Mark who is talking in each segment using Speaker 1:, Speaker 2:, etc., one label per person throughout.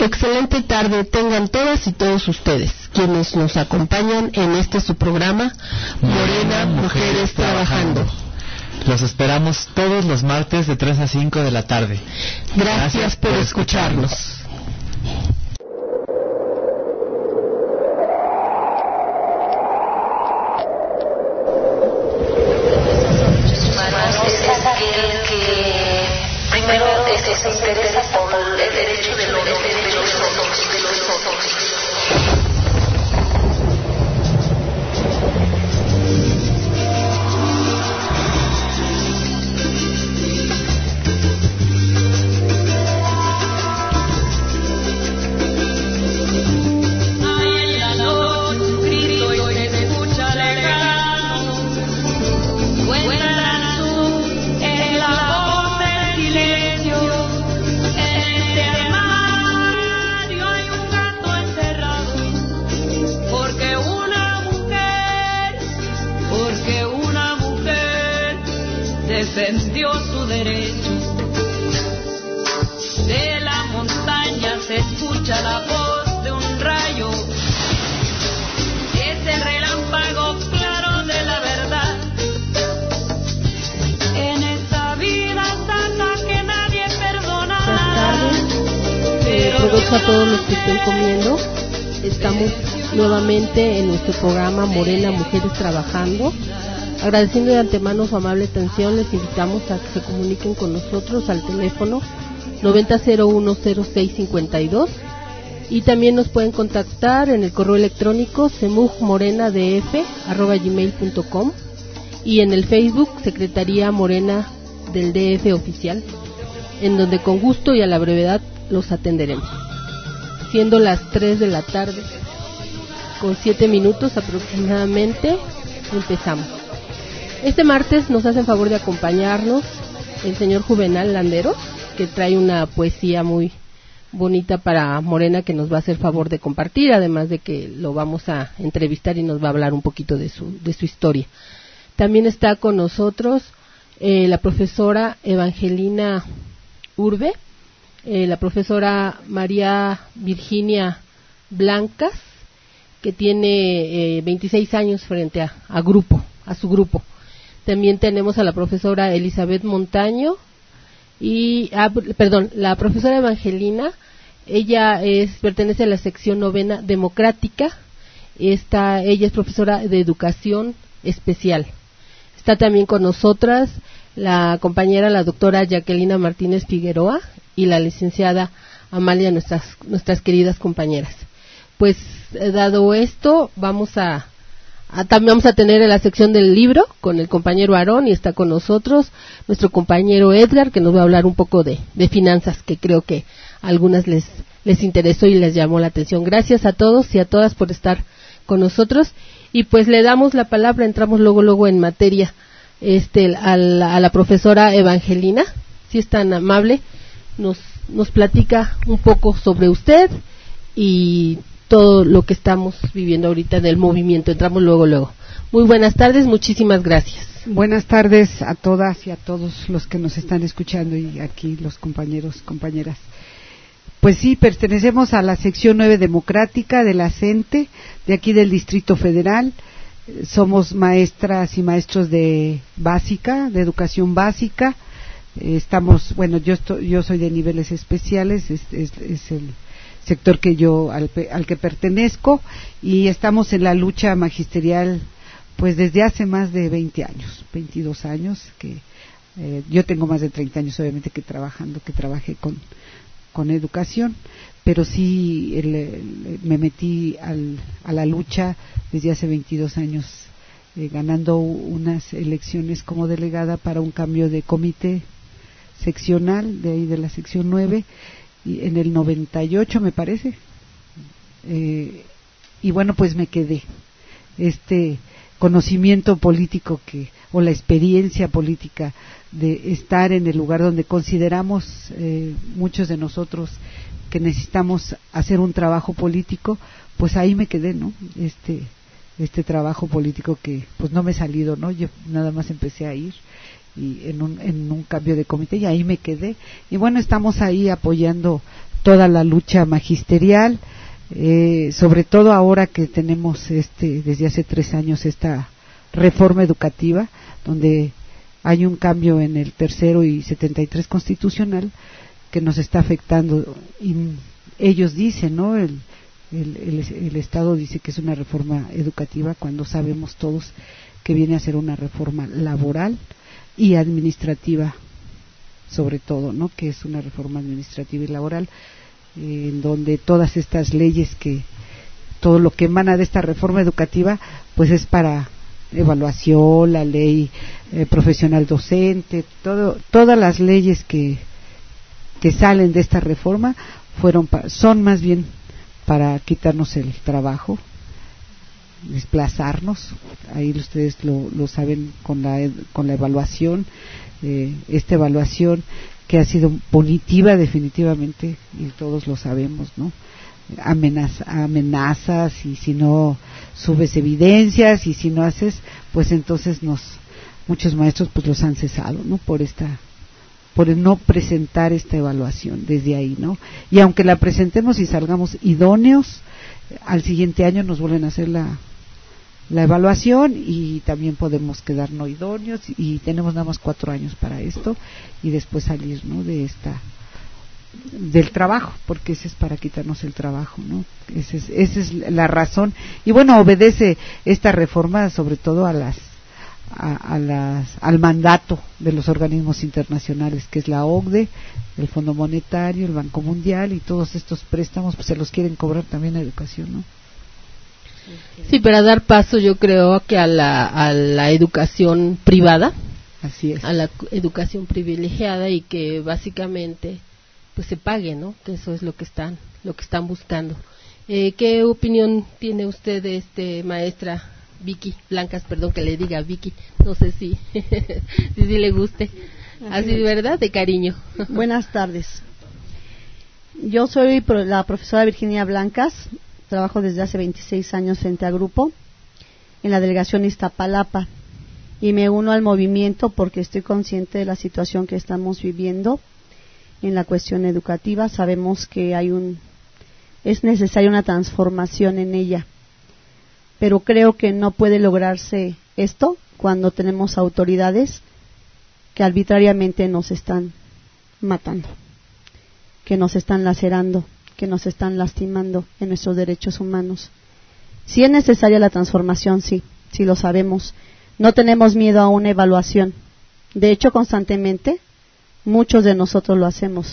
Speaker 1: excelente tarde tengan todas y todos ustedes, quienes nos acompañan en este su programa, Morena Mujeres Trabajando.
Speaker 2: Los esperamos todos los martes de 3 a 5 de la tarde.
Speaker 1: Gracias por escucharnos.
Speaker 3: Primero se interesa por el derecho de los otros.
Speaker 4: Defendió su derecho. De la montaña se escucha la voz de un rayo. Es el relámpago claro de la verdad. En esta vida santa que nadie perdona.
Speaker 1: Buenas tardes. Provecho a todos los que estén comiendo. Estamos nuevamente en nuestro programa Morena Mujeres Trabajando. Agradeciendo de antemano su amable atención, les invitamos a que se comuniquen con nosotros al teléfono 90010652 y también nos pueden contactar en el correo electrónico semujmorenadf@gmail.com y en el Facebook Secretaría Morena del DF Oficial, en donde con gusto y a la brevedad los atenderemos. Siendo las 3 de la tarde con 7 minutos aproximadamente, empezamos. Este martes nos hacen favor de acompañarnos el señor Juvenal Landeros, que trae una poesía muy bonita para Morena que nos va a hacer favor de compartir, además de que lo vamos a entrevistar y nos va a hablar un poquito de su historia. También está con nosotros la profesora Evangelina Urbe, la profesora María Virginia Blancas, que tiene 26 años frente a su grupo. También tenemos a la profesora Elizabeth Montaño y, la profesora Evangelina. Ella pertenece a la sección 9ª democrática. Ella es profesora de educación especial. Está también con nosotras la compañera, la doctora Jacquelina Martínez Figueroa y la licenciada Amalia, nuestras queridas compañeras. Pues, dado esto, también vamos a tener en la sección del libro con el compañero Aarón, y está con nosotros nuestro compañero Edgar, que nos va a hablar un poco de finanzas, que creo que a algunas les interesó y les llamó la atención. Gracias a todos y a todas por estar con nosotros, y pues le damos la palabra, entramos luego en materia, a la profesora Evangelina, si es tan amable, nos platica un poco sobre usted y todo lo que estamos viviendo ahorita del movimiento. Entramos luego. Muy buenas tardes, muchísimas gracias.
Speaker 5: Buenas tardes a todas y a todos los que nos están escuchando y aquí los compañeros, compañeras. Pues sí, pertenecemos a la sección 9 democrática de la CENTE, de aquí del Distrito Federal. Somos maestras y maestros de educación básica. Yo soy de niveles especiales, es el sector que al que pertenezco, y estamos en la lucha magisterial pues desde hace más de 22 años, que yo tengo más de 30 años obviamente que trabajé con educación, pero sí me metí a la lucha desde hace 22 años, ganando unas elecciones como delegada para un cambio de comité seccional de ahí de la sección 9, y en el 98 me parece, y bueno, pues me quedé. Este conocimiento político o la experiencia política de estar en el lugar donde consideramos muchos de nosotros que necesitamos hacer un trabajo político, pues ahí me quedé, ¿no? Este trabajo político que pues no me he salido, ¿no? Yo nada más empecé a ir y en un cambio de comité, y ahí me quedé, y bueno, estamos ahí apoyando toda la lucha magisterial, sobre todo ahora que tenemos desde hace 3 años esta reforma educativa, donde hay un cambio en el 3º y 73 constitucional que nos está afectando, y ellos dicen, ¿no? El Estado dice que es una reforma educativa, cuando sabemos todos que viene a ser una reforma laboral y administrativa, sobre todo, ¿no? Que es una reforma administrativa y laboral, en donde todas estas leyes, todo lo que emana de esta reforma educativa, pues es para evaluación, la ley profesional docente, todas las leyes que salen de esta reforma son más bien para quitarnos el trabajo, desplazarnos. Ahí ustedes lo saben con la evaluación, esta evaluación que ha sido punitiva definitivamente, y todos lo sabemos, ¿no? Amenazas, y si no subes evidencias, y si no haces, pues entonces muchos maestros pues los han cesado, ¿no? Por el no presentar esta evaluación desde ahí, ¿no? Y aunque la presentemos y salgamos idóneos, al siguiente año nos vuelven a hacer la evaluación, y también podemos quedar no idóneos, y tenemos nada más 4 años para esto, y después salir, ¿no? Del trabajo, porque ese es para quitarnos el trabajo, ¿no? Esa es la razón. Y bueno, obedece esta reforma sobre todo al mandato de los organismos internacionales, que es la OCDE, el Fondo Monetario, el Banco Mundial, y todos estos préstamos pues se los quieren cobrar también a educación, ¿no?
Speaker 1: Sí, para dar paso yo creo que a la educación privada,
Speaker 5: así es,
Speaker 1: a la educación privilegiada, y que básicamente pues se pague, ¿no? Que eso es lo que están buscando. ¿Qué opinión tiene usted, maestra Vicky Blancas? Perdón que le diga Vicky, no sé si le guste. Así, ¿verdad? De cariño.
Speaker 6: Buenas tardes. Yo soy la profesora Virginia Blancas, trabajo desde hace 26 años frente a Grupo, en la delegación Iztapalapa, y me uno al movimiento porque estoy consciente de la situación que estamos viviendo en la cuestión educativa. Sabemos que es necesaria una transformación en ella, pero creo que no puede lograrse esto cuando tenemos autoridades que arbitrariamente nos están matando, que nos están lacerando, que nos están lastimando en nuestros derechos humanos. Si es necesaria la transformación, sí lo sabemos. No tenemos miedo a una evaluación. De hecho, constantemente, muchos de nosotros lo hacemos.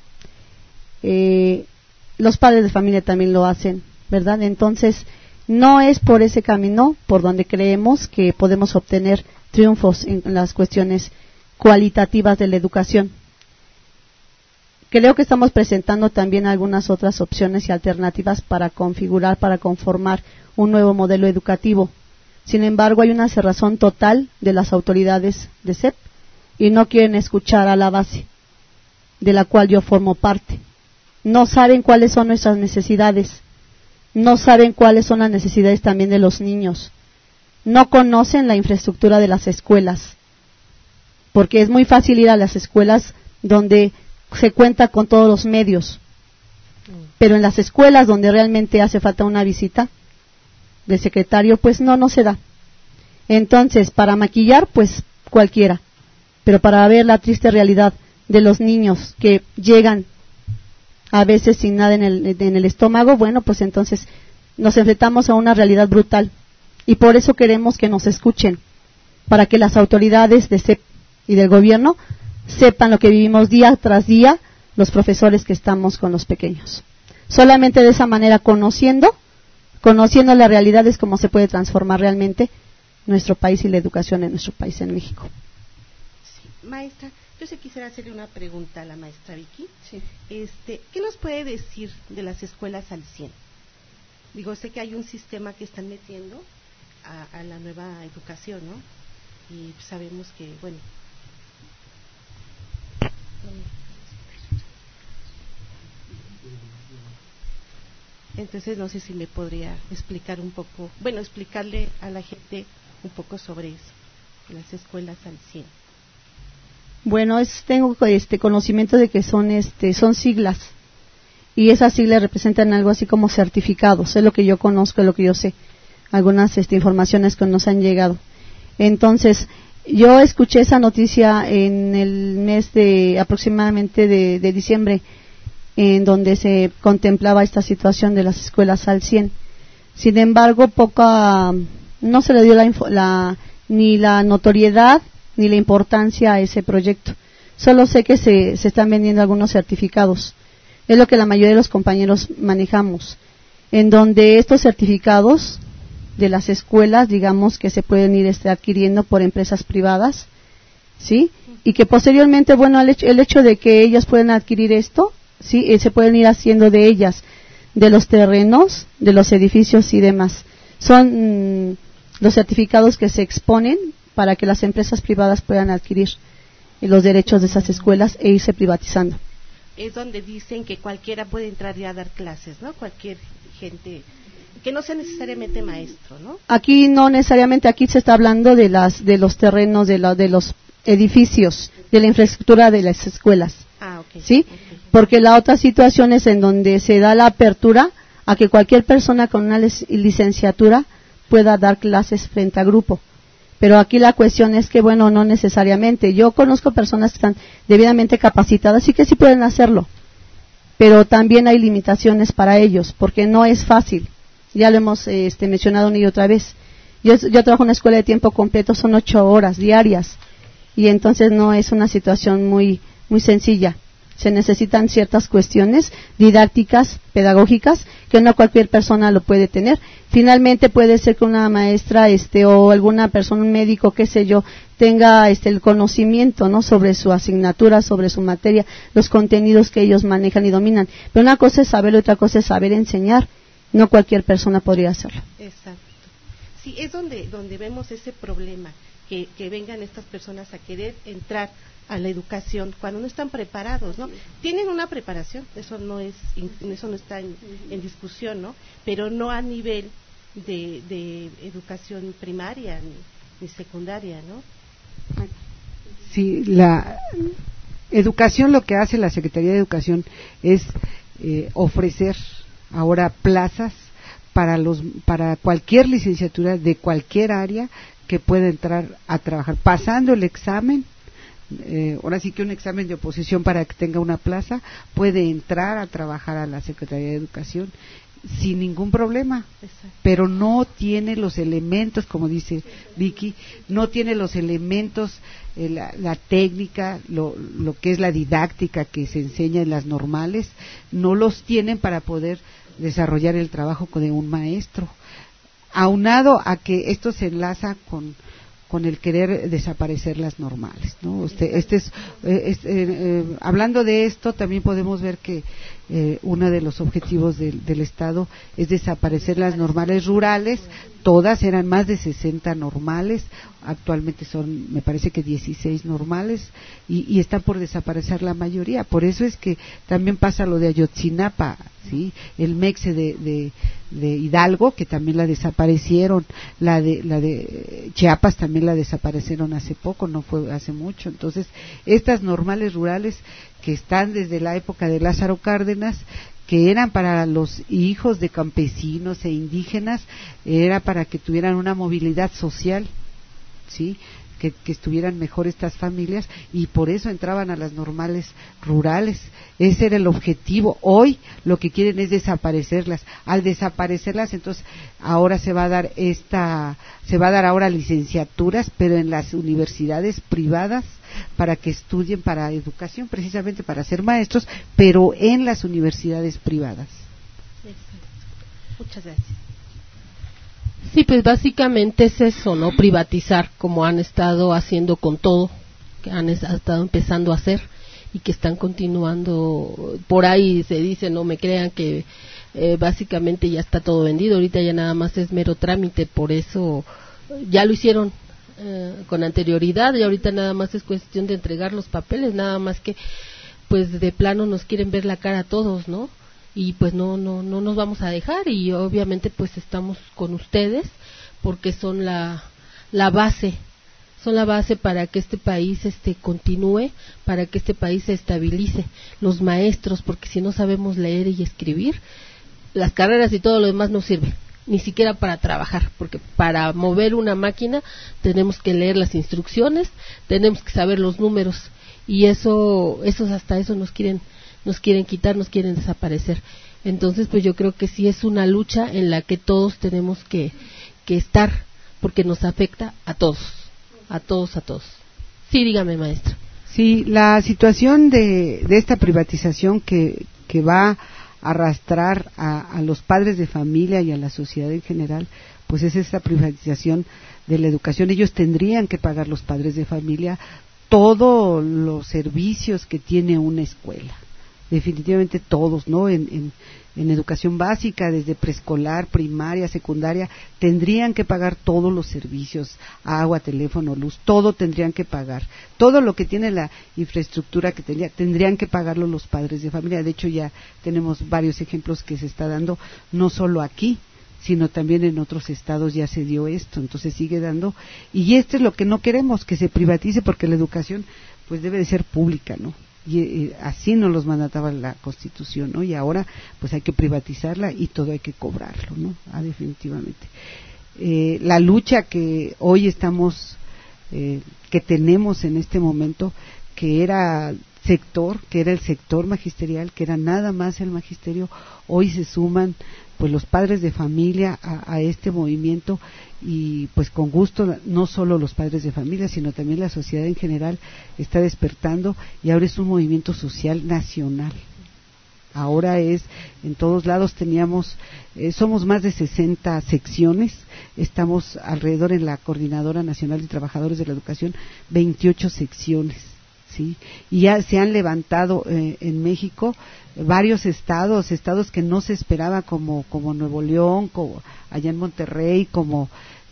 Speaker 6: Los padres de familia también lo hacen, ¿verdad? Entonces, no es por ese camino por donde creemos que podemos obtener triunfos en las cuestiones cualitativas de la educación. Creo que estamos presentando también algunas otras opciones y alternativas para configurar, para conformar un nuevo modelo educativo. Sin embargo, hay una cerrazón total de las autoridades de SEP y no quieren escuchar a la base, de la cual yo formo parte. No saben cuáles son nuestras necesidades, no saben cuáles son las necesidades también de los niños, no conocen la infraestructura de las escuelas, porque es muy fácil ir a las escuelas donde se cuenta con todos los medios, pero en las escuelas donde realmente hace falta una visita de secretario, pues no se da. Entonces, para maquillar, pues cualquiera, pero para ver la triste realidad de los niños que llegan a veces sin nada en el estómago, bueno, pues entonces nos enfrentamos a una realidad brutal, y por eso queremos que nos escuchen, para que las autoridades de CEP y del gobierno sepan lo que vivimos día tras día los profesores que estamos con los pequeños. Solamente de esa manera, conociendo la realidad, es como se puede transformar realmente nuestro país y la educación en nuestro país, en México.
Speaker 7: Sí. Maestra, yo sí quisiera hacerle una pregunta a la maestra Vicky.
Speaker 6: Sí.
Speaker 7: ¿Qué nos puede decir de las escuelas al 100? Digo, sé que hay un sistema que están metiendo a la nueva educación, ¿no? Y sabemos que, bueno, entonces no sé si me podría explicar un poco, bueno, explicarle a la gente un poco sobre eso, las escuelas al 100.
Speaker 6: Bueno, tengo conocimiento de que son siglas, y esas siglas representan algo así como certificados, es lo que yo conozco, es lo que yo sé, algunas informaciones que nos han llegado. Entonces, yo escuché esa noticia en el mes de aproximadamente de diciembre, en donde se contemplaba esta situación de las escuelas al 100. Sin embargo, no se le dio ni la notoriedad ni la importancia a ese proyecto. Solo sé que se están vendiendo algunos certificados. Es lo que la mayoría de los compañeros manejamos, en donde estos certificados de las escuelas, digamos que se pueden ir adquiriendo por empresas privadas, ¿sí? Y que posteriormente, bueno, el hecho de que ellas puedan adquirir esto, ¿sí? Se pueden ir haciendo de ellas, de los terrenos, de los edificios y demás. Son los certificados que se exponen para que las empresas privadas puedan adquirir los derechos de esas escuelas e irse privatizando.
Speaker 7: Es donde dicen que cualquiera puede entrar ya a dar clases, ¿no? Cualquier gente, que no sea necesariamente maestro, ¿no?
Speaker 6: Aquí no necesariamente, aquí se está hablando de los terrenos, de los edificios, de la infraestructura de las escuelas.
Speaker 7: Okay.
Speaker 6: ¿Sí?
Speaker 7: Okay.
Speaker 6: Porque la otra situación es en donde se da la apertura a que cualquier persona con una licenciatura pueda dar clases frente a grupo. Pero aquí la cuestión es que, bueno, no necesariamente. Yo conozco personas que están debidamente capacitadas y que sí pueden hacerlo. Pero también hay limitaciones para ellos, porque no es fácil. Ya lo hemos mencionado una y otra vez. Yo trabajo en una escuela de tiempo completo, son 8 horas diarias. Y entonces no es una situación muy sencilla. Se necesitan ciertas cuestiones didácticas, pedagógicas, que no cualquier persona lo puede tener. Finalmente puede ser que una maestra o alguna persona, un médico, qué sé yo, tenga el conocimiento, ¿no?, sobre su asignatura, sobre su materia, los contenidos que ellos manejan y dominan. Pero una cosa es saberlo, otra cosa es saber enseñar. No cualquier persona podría hacerlo.
Speaker 7: Exacto. Sí, es donde vemos ese problema, que vengan estas personas a querer entrar a la educación cuando no están preparados, ¿no? Tienen una preparación, eso no está en discusión, ¿no? Pero no a nivel de educación primaria ni secundaria, ¿no?
Speaker 5: Sí, la educación, lo que hace la Secretaría de Educación es ofrecer ahora plazas para cualquier licenciatura de cualquier área que pueda entrar a trabajar, pasando el examen. Ahora sí que un examen de oposición para que tenga una plaza, puede entrar a trabajar a la Secretaría de Educación sin ningún problema. Exacto. Pero no tiene los elementos, como dice Vicky, no tiene los elementos, la técnica, lo que es la didáctica que se enseña en las normales, no los tienen para poder desarrollar el trabajo de un maestro, aunado a que esto se enlaza con el querer desaparecer las normales, ¿no? Hablando de esto, también podemos ver que uno de los objetivos del Estado es desaparecer las normales rurales. Todas eran más de 60 normales, actualmente son, me parece que 16 normales, y están por desaparecer la mayoría. Por eso es que también pasa lo de Ayotzinapa, ¿sí? El MEXE de Hidalgo, que también la desaparecieron, la de Chiapas también la desaparecieron hace poco, no fue hace mucho. Entonces, estas normales rurales que están desde la época de Lázaro Cárdenas, que eran para los hijos de campesinos e indígenas, era para que tuvieran una movilidad social, ¿sí?, que estuvieran mejor estas familias, y por eso entraban a las normales rurales. Ese era el objetivo. Hoy lo que quieren es desaparecerlas. Al desaparecerlas, entonces ahora se va a dar ahora licenciaturas, pero en las universidades privadas, para que estudien para educación, precisamente para ser maestros, pero en las universidades privadas.
Speaker 7: Muchas gracias.
Speaker 1: Sí, pues básicamente es eso, ¿no? Privatizar, como han estado haciendo con todo, que han estado empezando a hacer y que están continuando. Por ahí se dice, no me crean, que básicamente ya está todo vendido, ahorita ya nada más es mero trámite, por eso ya lo hicieron con anterioridad, y ahorita nada más es cuestión de entregar los papeles, nada más que pues de plano nos quieren ver la cara a todos, ¿no? Y pues no nos vamos a dejar, y obviamente pues estamos con ustedes porque son la base, son la base para que este país continúe, para que este país se estabilice. Los maestros, porque si no sabemos leer y escribir, las carreras y todo lo demás no sirve, ni siquiera para trabajar, porque para mover una máquina tenemos que leer las instrucciones, tenemos que saber los números, y eso hasta eso nos quieren quitar, nos quieren desaparecer. Entonces, pues yo creo que sí es una lucha en la que todos tenemos que estar, porque nos afecta a todos. Sí, dígame, maestra.
Speaker 5: Sí, la situación de esta privatización que va a arrastrar a los padres de familia y a la sociedad en general, pues es esta privatización de la educación. Ellos tendrían que pagar, los padres de familia, todos los servicios que tiene una escuela. Definitivamente todos, ¿no? En educación básica, desde preescolar, primaria, secundaria, tendrían que pagar todos los servicios, agua, teléfono, luz, todo tendrían que pagar. Todo lo que tiene la infraestructura que tendrían que pagarlo los padres de familia. De hecho, ya tenemos varios ejemplos que se está dando, no solo aquí, sino también en otros estados ya se dio esto, entonces sigue dando. Y esto es lo que no queremos, que se privatice, porque la educación pues debe de ser pública, ¿no? Y así nos los mandataba la Constitución, ¿no? Y ahora pues hay que privatizarla y todo hay que cobrarlo, ¿no? Definitivamente. La lucha que hoy estamos, que tenemos en este momento, que era el sector magisterial, que era nada más el magisterio, hoy se suman pues los padres de familia a este movimiento, y pues con gusto, no solo los padres de familia, sino también la sociedad en general está despertando, y ahora es un movimiento social nacional. Ahora es, en todos lados somos más de 60 secciones, estamos alrededor en la Coordinadora Nacional de Trabajadores de la Educación, 28 secciones. ¿Sí? Y ya se han levantado en México varios estados que no se esperaba, como Nuevo León, como allá en Monterrey, como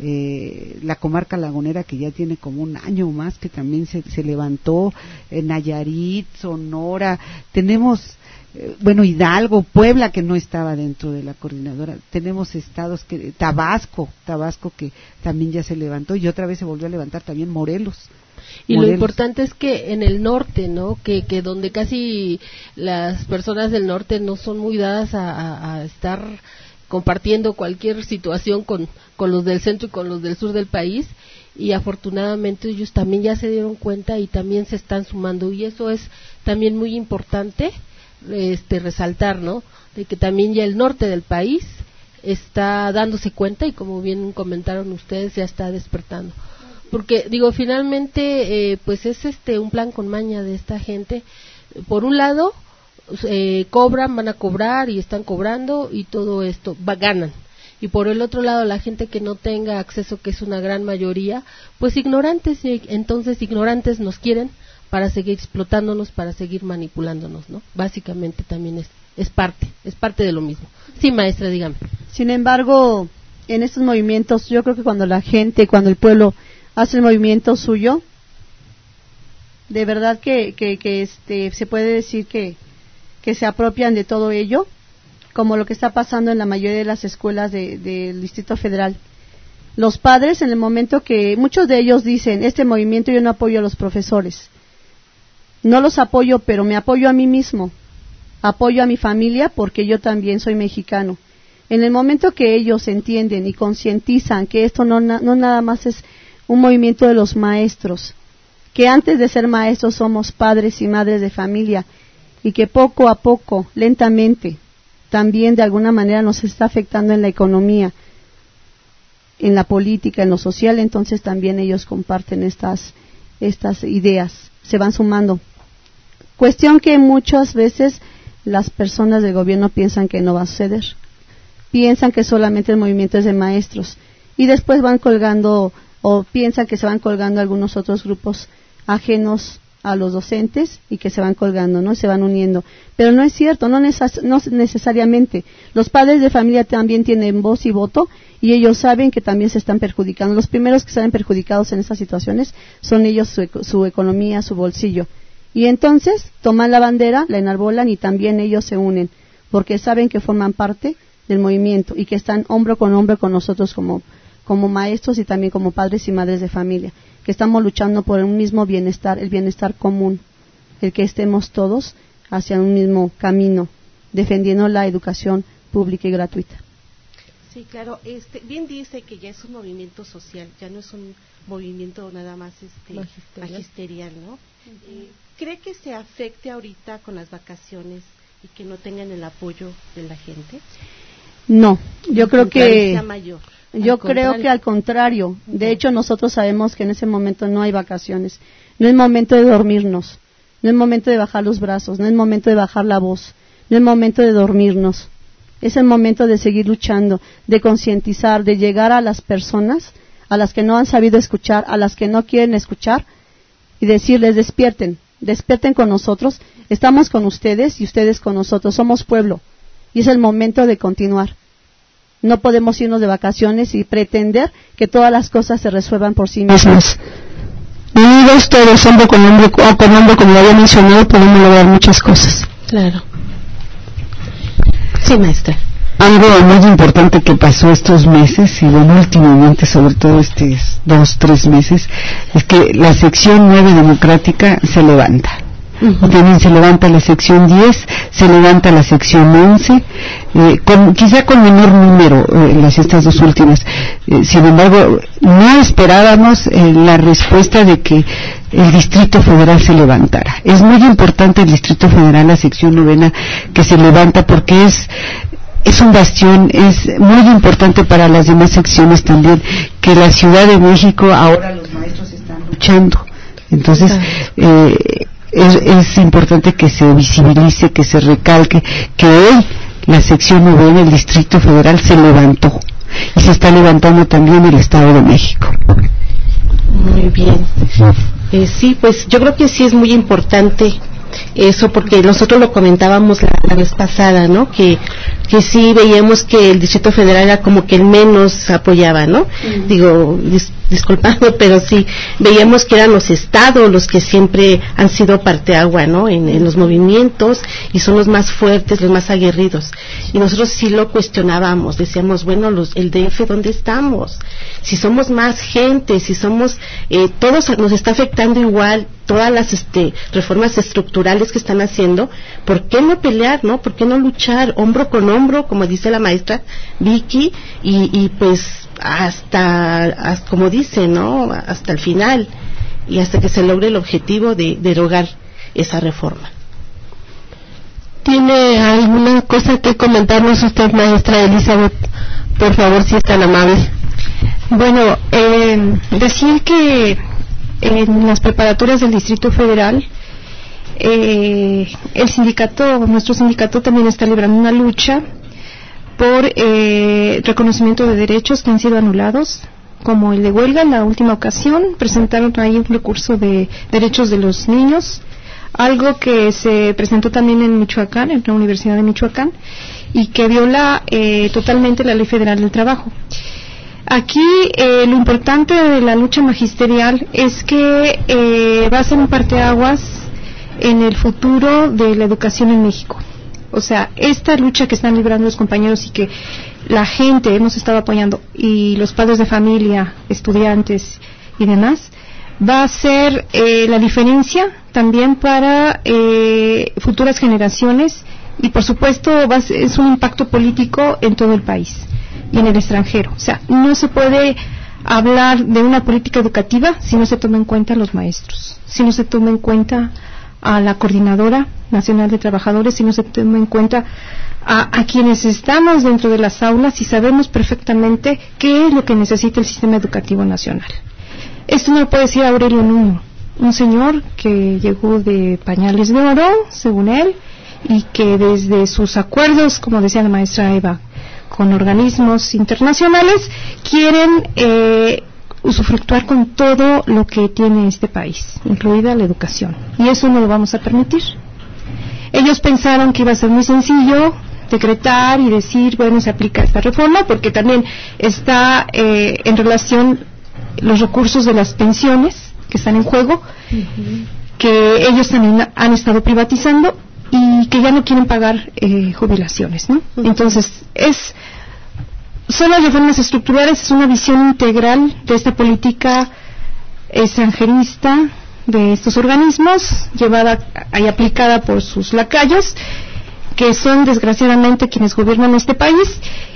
Speaker 5: la comarca lagunera, que ya tiene como un año o más que también se levantó, Nayarit, Sonora, tenemos Hidalgo, Puebla, que no estaba dentro de la coordinadora, tenemos estados Tabasco que también ya se levantó, y otra vez se volvió a levantar también Morelos.
Speaker 1: Y lo importante es que en el norte, ¿no? Que donde casi las personas del norte no son muy dadas a estar compartiendo cualquier situación con los del centro y con los del sur del país, y afortunadamente ellos también ya se dieron cuenta y también se están sumando, y eso es también muy importante resaltar, ¿no? De que también ya el norte del país está dándose cuenta, y como bien comentaron ustedes, ya está despertando. Porque finalmente pues es un plan con maña de esta gente. Por un lado van a cobrar y están cobrando, y todo esto ganan, y por el otro lado la gente que no tenga acceso, que es una gran mayoría, pues ignorantes, y entonces ignorantes nos quieren para seguir explotándonos, para seguir manipulándonos, ¿no? Básicamente también es parte de lo mismo. Sí, maestra, dígame.
Speaker 6: Sin embargo, en estos movimientos, yo creo que cuando el pueblo hace el movimiento suyo, de verdad que se puede decir que se apropian de todo ello, como lo que está pasando en la mayoría de las escuelas del Distrito Federal. Los padres, en el momento que muchos de ellos dicen, este movimiento yo no apoyo a los profesores, no los apoyo, pero me apoyo a mí mismo, apoyo a mi familia, porque yo también soy mexicano. En el momento que ellos entienden y concientizan que esto no nada más es un movimiento de los maestros, que antes de ser maestros somos padres y madres de familia, y que poco a poco, lentamente, también de alguna manera nos está afectando en la economía, en la política, en lo social, entonces también ellos comparten estas ideas, se van sumando. Cuestión que muchas veces las personas del gobierno piensan que no va a suceder, piensan que solamente el movimiento es de maestros, y después van colgando, o piensan que se van colgando algunos otros grupos ajenos a los docentes, y que se van colgando, ¿no? Se van uniendo. Pero no es cierto, no necesariamente. Los padres de familia también tienen voz y voto, y ellos saben que también se están perjudicando. Los primeros que salen perjudicados en estas situaciones son ellos, su economía, su bolsillo. Y entonces toman la bandera, la enarbolan, y también ellos se unen, porque saben que forman parte del movimiento y que están hombro con hombro con nosotros como como maestros y también como padres y madres de familia, que estamos luchando por un mismo bienestar, el bienestar común, el que estemos todos hacia un mismo camino, defendiendo la educación pública y gratuita.
Speaker 7: Sí, claro. Bien dice que ya es un movimiento social, ya no es un movimiento nada más magisterial, ¿no? ¿Cree que se afecte ahorita con las vacaciones y que no tengan el apoyo de la gente?
Speaker 6: No, yo creo que
Speaker 7: sea mayor.
Speaker 6: Yo creo que al contrario. De hecho, nosotros sabemos que en ese momento no hay vacaciones. No es momento de dormirnos. No es momento de bajar los brazos. No es momento de bajar la voz. No es momento de dormirnos. Es el momento de seguir luchando, de concientizar, de llegar a las personas, a las que no han sabido escuchar, a las que no quieren escuchar, y decirles: despierten, despierten con nosotros. Estamos con ustedes y ustedes con nosotros. Somos pueblo. Y es el momento de continuar. No podemos irnos de vacaciones y pretender que todas las cosas se resuelvan por sí mismas. Unidos todos, hombro con hombro, como lo había mencionado, podemos lograr muchas cosas.
Speaker 7: Claro. Sí, maestra.
Speaker 5: Algo muy importante que pasó estos meses, y bueno, últimamente, sobre todo estos 2-3 meses, es que la sección 9 democrática se levanta. También se levanta la sección 10, se levanta la sección 11, quizá con menor número estas dos últimas. Sin embargo, no esperábamos la respuesta de que el Distrito Federal se levantara. Es muy importante el Distrito Federal, la sección 9 que se levanta, porque es un bastión, es muy importante para las demás secciones también, que la Ciudad de México, ahora los maestros están luchando. Entonces, es importante que se visibilice, que se recalque que hoy la sección 9, el Distrito Federal, se levantó, y se está levantando también el Estado de México.
Speaker 7: Muy bien. Sí, pues yo creo que sí es muy importante eso, porque nosotros lo comentábamos la vez pasada, ¿no? Que sí veíamos que el Distrito Federal era como que el menos apoyaba, ¿no? Digo, disculpando, pero sí veíamos que eran los estados los que siempre han sido parteagua, ¿no? En los movimientos, y son los más fuertes, los más aguerridos. Y nosotros sí lo cuestionábamos, decíamos, bueno, el DF, ¿dónde estamos? Si somos más gente, si somos, todos nos está afectando igual, todas las reformas estructurales que están haciendo, ¿por qué no pelear, no? ¿Por qué no luchar hombro con hombro, como dice la maestra Vicky, y pues hasta como dice, ¿no? Hasta el final, y hasta que se logre el objetivo de derogar esa reforma?
Speaker 1: ¿Tiene alguna cosa que comentarnos usted, maestra Elizabeth? Por favor, si es tan amable.
Speaker 8: Bueno, decir que en las preparatorias del Distrito Federal, nuestro sindicato también está librando una lucha por reconocimiento de derechos que han sido anulados, como el de huelga. En la última ocasión presentaron ahí un recurso de derechos de los niños, algo que se presentó también en Michoacán, en la Universidad de Michoacán, y que viola totalmente la Ley Federal del Trabajo. Aquí lo importante de la lucha magisterial es que va a ser un parteaguas en el futuro de la educación en México. O sea, esta lucha que están librando los compañeros y que la gente hemos estado apoyando, y los padres de familia, estudiantes y demás, va a ser la diferencia también para futuras generaciones, y por supuesto es un impacto político en todo el país y en el extranjero. O sea, no se puede hablar de una política educativa si no se toma en cuenta a los maestros, si no se toma en cuenta a la Coordinadora Nacional de Trabajadores, si no se toma en cuenta a quienes estamos dentro de las aulas y sabemos perfectamente qué es lo que necesita el sistema educativo nacional. Esto no lo puede decir Aurelio Nuño, un señor que llegó de pañales de oro, según él, y que desde sus acuerdos, como decía la maestra Eva, con organismos internacionales, quieren usufructuar con todo lo que tiene este país, incluida la educación, y eso no lo vamos a permitir. Ellos pensaron que iba a ser muy sencillo decretar y decir, bueno, se aplica esta reforma, porque también está en relación los recursos de las pensiones que están en juego, que ellos también han estado privatizando y que ya no quieren pagar jubilaciones, ¿no? Entonces, son las reformas estructurales, es una visión integral de esta política extranjerista de estos organismos, llevada y aplicada por sus lacayos, que son desgraciadamente quienes gobiernan este país,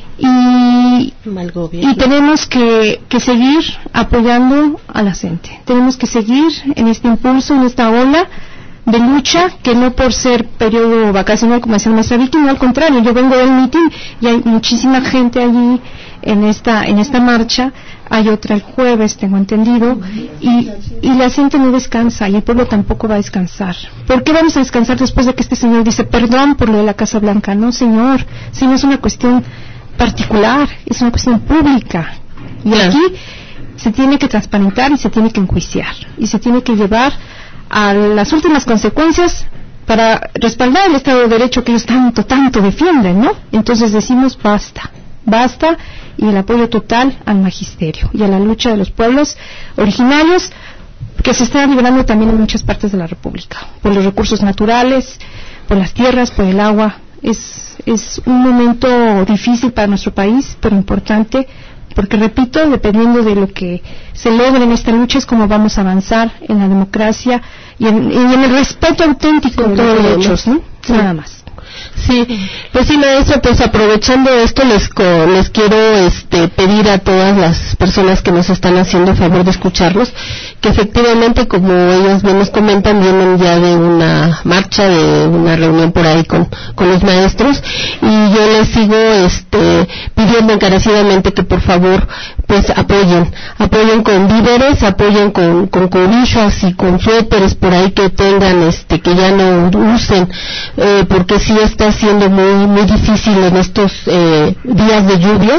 Speaker 8: y tenemos que seguir apoyando a la gente. Tenemos que seguir en este impulso, en esta ola de lucha, que no por ser periodo vacacional, como decía la maestra Vicky, no, al contrario, yo vengo del meeting y hay muchísima gente allí en esta marcha. Hay otra el jueves, tengo entendido, y la gente no descansa, y el pueblo tampoco va a descansar. ¿Por qué vamos a descansar después de que este señor dice perdón por lo de la Casa Blanca? No, señor, si no es una cuestión particular, es una cuestión pública, y aquí se tiene que transparentar y se tiene que enjuiciar y se tiene que llevar a las últimas consecuencias para respaldar el Estado de Derecho que ellos tanto defienden, ¿no? Entonces decimos basta, y el apoyo total al magisterio y a la lucha de los pueblos originarios que se están librando también en muchas partes de la República, por los recursos naturales, por las tierras, por el agua. Es un momento difícil para nuestro país, pero importante, porque repito, dependiendo de lo que se logre en esta lucha es como vamos a avanzar en la democracia y en el respeto auténtico de los derechos, ¿no? Sí. Nada más.
Speaker 1: Sí, pues sí, maestra, pues aprovechando esto les quiero pedir a todas las personas que nos están haciendo el favor de escucharlos, que efectivamente, como ellos bien nos comentan, vienen ya de una marcha, de una reunión por ahí con los maestros, y yo les sigo pidiendo encarecidamente que por favor pues apoyen con víveres, apoyen con cobijas y con suéteres por ahí que tengan, que ya no usen, porque sí está siendo muy difícil en estos días de lluvias.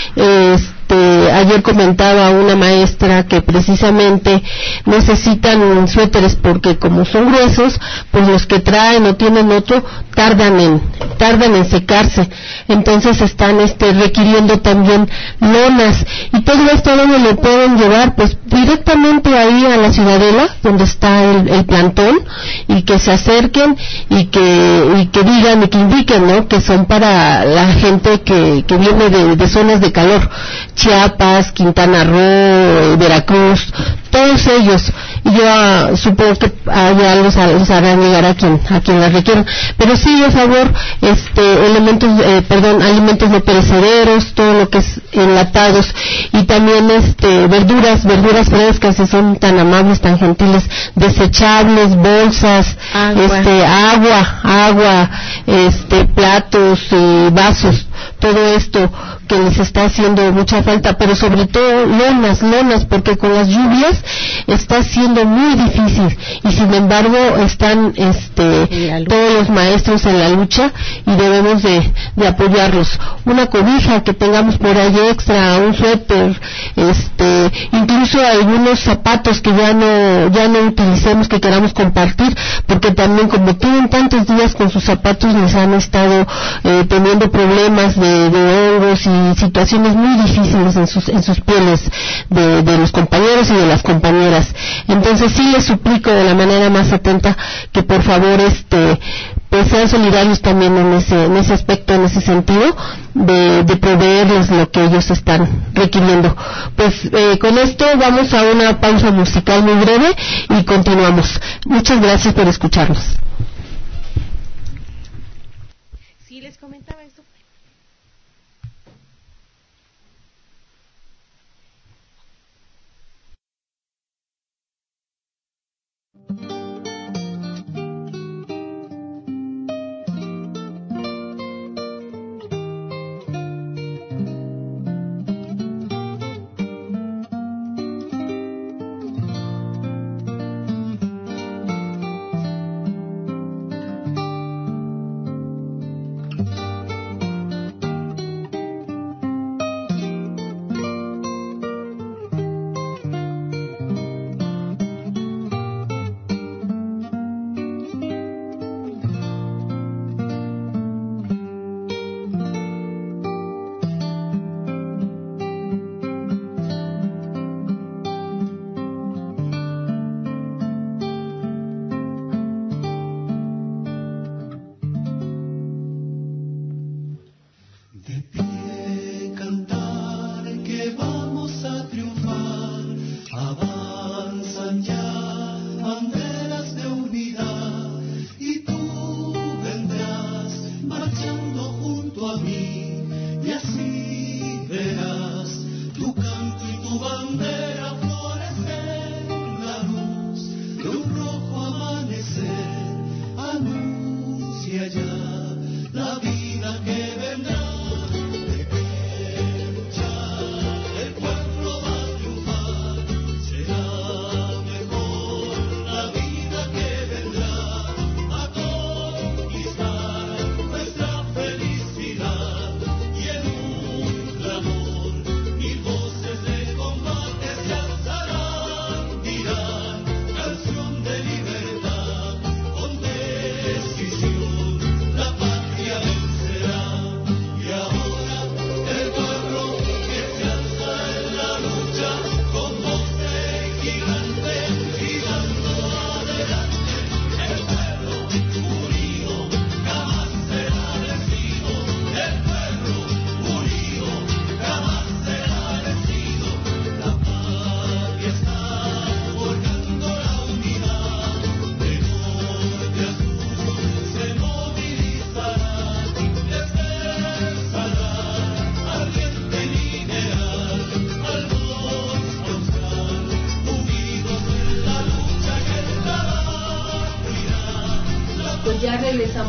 Speaker 1: Ayer comentaba una maestra que precisamente necesitan suéteres porque como son gruesos, pues los que traen o tienen otro tardan en secarse, entonces están requiriendo también lonas, y todo esto donde lo pueden llevar, pues directamente ahí a la Ciudadela donde está el plantón, y que se acerquen y que digan y que indiquen, ¿no?, que son para la gente que viene de zonas de calor, Chiapas, Quintana Roo, Veracruz, todos ellos, y yo supongo que allá los harán llegar a quien las requieran, pero sí, por favor, alimentos no perecederos, todo lo que es enlatados, y también verduras frescas, si son tan amables, tan gentiles, desechables, bolsas, agua, platos y vasos, todo esto que les está haciendo mucha falta, pero sobre todo lonas, porque con las lluvias está siendo muy difícil, y sin embargo están todos los maestros en la lucha, y debemos de apoyarlos. Una cobija que tengamos por ahí extra, un suéter, incluso algunos zapatos que ya no utilicemos, que queramos compartir, porque también como tienen tantos días con sus zapatos, les han estado teniendo problemas de hongos y situaciones muy difíciles en sus pieles de los compañeros y de las compañeras. Entonces sí les suplico de la manera más atenta que por favor pues sean solidarios también en ese aspecto, en ese sentido de proveerles lo que ellos están requiriendo. Pues con esto vamos a una pausa musical muy breve y continuamos. Muchas gracias por escucharnos.
Speaker 7: Sí, les comentaba esto.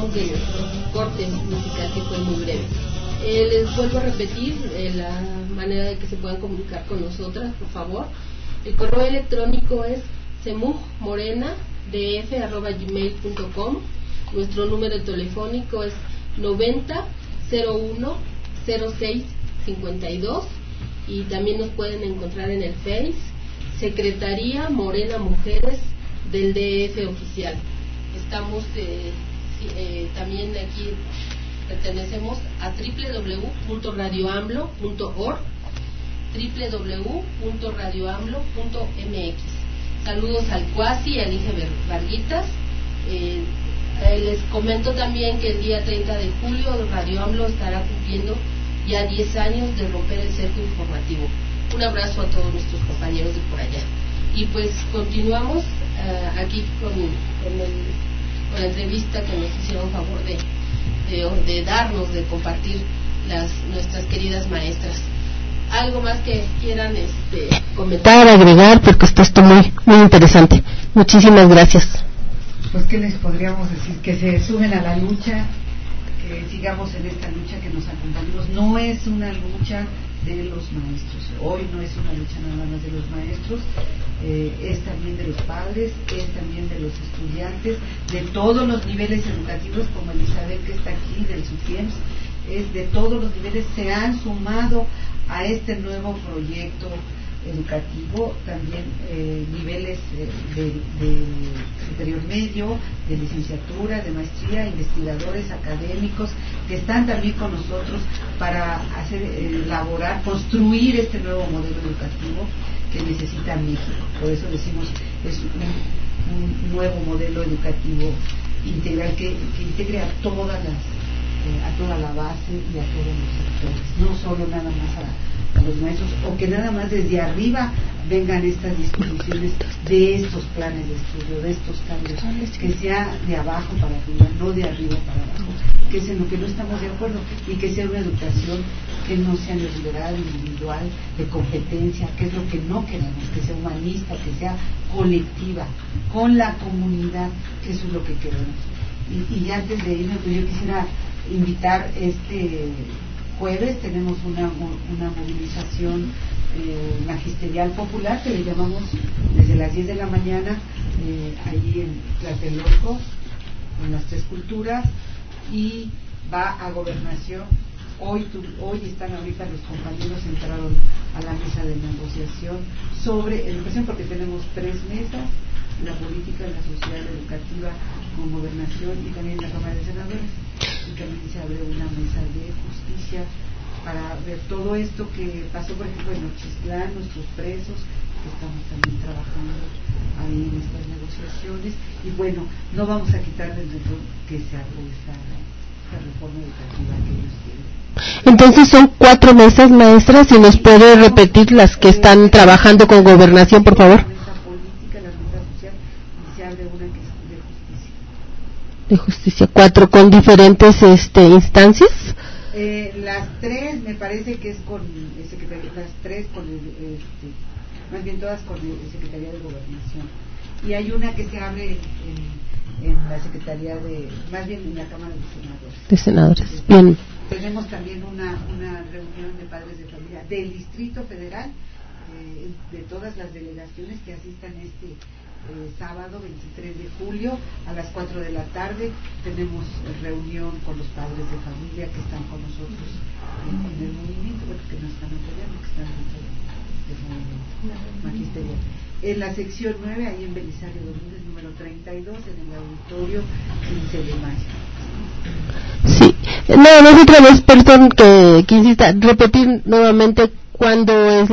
Speaker 1: perdón que corte musical que fue muy breve. Les vuelvo a repetir la manera de que se puedan comunicar con nosotras, por favor. El correo electrónico es semujmorenadf@gmail.com. Nuestro número telefónico es 90-01-06-52 y también nos pueden encontrar en el Face Secretaría Morena Mujeres del DF Oficial. Estamos también aquí pertenecemos a www.radioamblo.org, www.radioamblo.mx. Saludos al Cuasi y al Inge Varguitas. Les comento también que el día 30 de julio Radio AMLO estará cumpliendo ya 10 años de romper el cerco informativo. Un abrazo a todos nuestros compañeros de por allá. Y pues continuamos aquí con la entrevista que nos hicieron favor de darnos, de compartir nuestras queridas maestras. Algo más que quieran comentar, agregar, porque está esto muy interesante. Muchísimas gracias.
Speaker 5: Pues qué les podríamos decir, que se sumen a la lucha, que sigamos en esta lucha, que nos acompañemos. No es una lucha de los maestros, hoy no es una lucha nada más de los maestros, es también de los padres, es también de los estudiantes, de todos los niveles educativos, como Elizabeth que está aquí, del SUTIEMS, es de todos los niveles, se han sumado a este nuevo proyecto educativo, también niveles de superior medio, de licenciatura, de maestría, investigadores, académicos, que están también con nosotros para hacer, elaborar, construir este nuevo modelo educativo que necesita México. Por eso decimos, es un nuevo modelo educativo integral que integre a toda la base y a todos los sectores, no solo nada más a los maestros, o que nada más desde arriba vengan estas disposiciones de estos planes de estudio, de estos cambios, que sea de abajo para arriba, no de arriba para abajo, que es en lo que no estamos de acuerdo, y que sea una educación que no sea neoliberal, individual, de competencia, que es lo que no queremos, que sea humanista, que sea colectiva, con la comunidad, que eso es lo que queremos. Y antes de irme, pues yo quisiera invitar este jueves, tenemos una movilización magisterial popular que le llamamos desde las 10 de la mañana allí en Tlatelolco, en las Tres Culturas, y va a Gobernación. Hoy están ahorita los compañeros, entraron a la mesa de negociación sobre educación, porque tenemos 3 mesas: la política, la social, la educativa, con Gobernación y también la Cámara de Senadores. Y también se abre una mesa de justicia para ver todo esto que pasó, por ejemplo, en Nochistlán, nuestros presos, que estamos también trabajando ahí en estas negociaciones. Y bueno, no vamos a quitarles de todo que se apruebe esta reforma educativa que ellos tienen.
Speaker 1: Entonces son 4 mesas, maestras, y nos puede repetir las que están trabajando con Gobernación, por favor.
Speaker 5: La mesa política, la mesa social, y se abre una que es de justicia.
Speaker 1: De justicia, 4 con diferentes instancias.
Speaker 5: Las 3 me parece que es con el secretario, las 3 con más bien todas con el Secretaría de Gobernación, y hay una que se abre en la Secretaría más bien en la Cámara de Senadores.
Speaker 1: Bien.
Speaker 5: Tenemos también una reunión de padres de familia del Distrito Federal, de todas las delegaciones que asistan este sábado 23 de julio a las 4 de la tarde. Tenemos reunión con los padres de familia que están con nosotros en el movimiento, que nos están apoyando, que están dentro del movimiento magisterial. En la sección 9, ahí en Belisario Domínguez, número 32, en el auditorio 15 de mayo.
Speaker 1: Sí, nada más otra vez, perdón que insista, repetir nuevamente cuándo es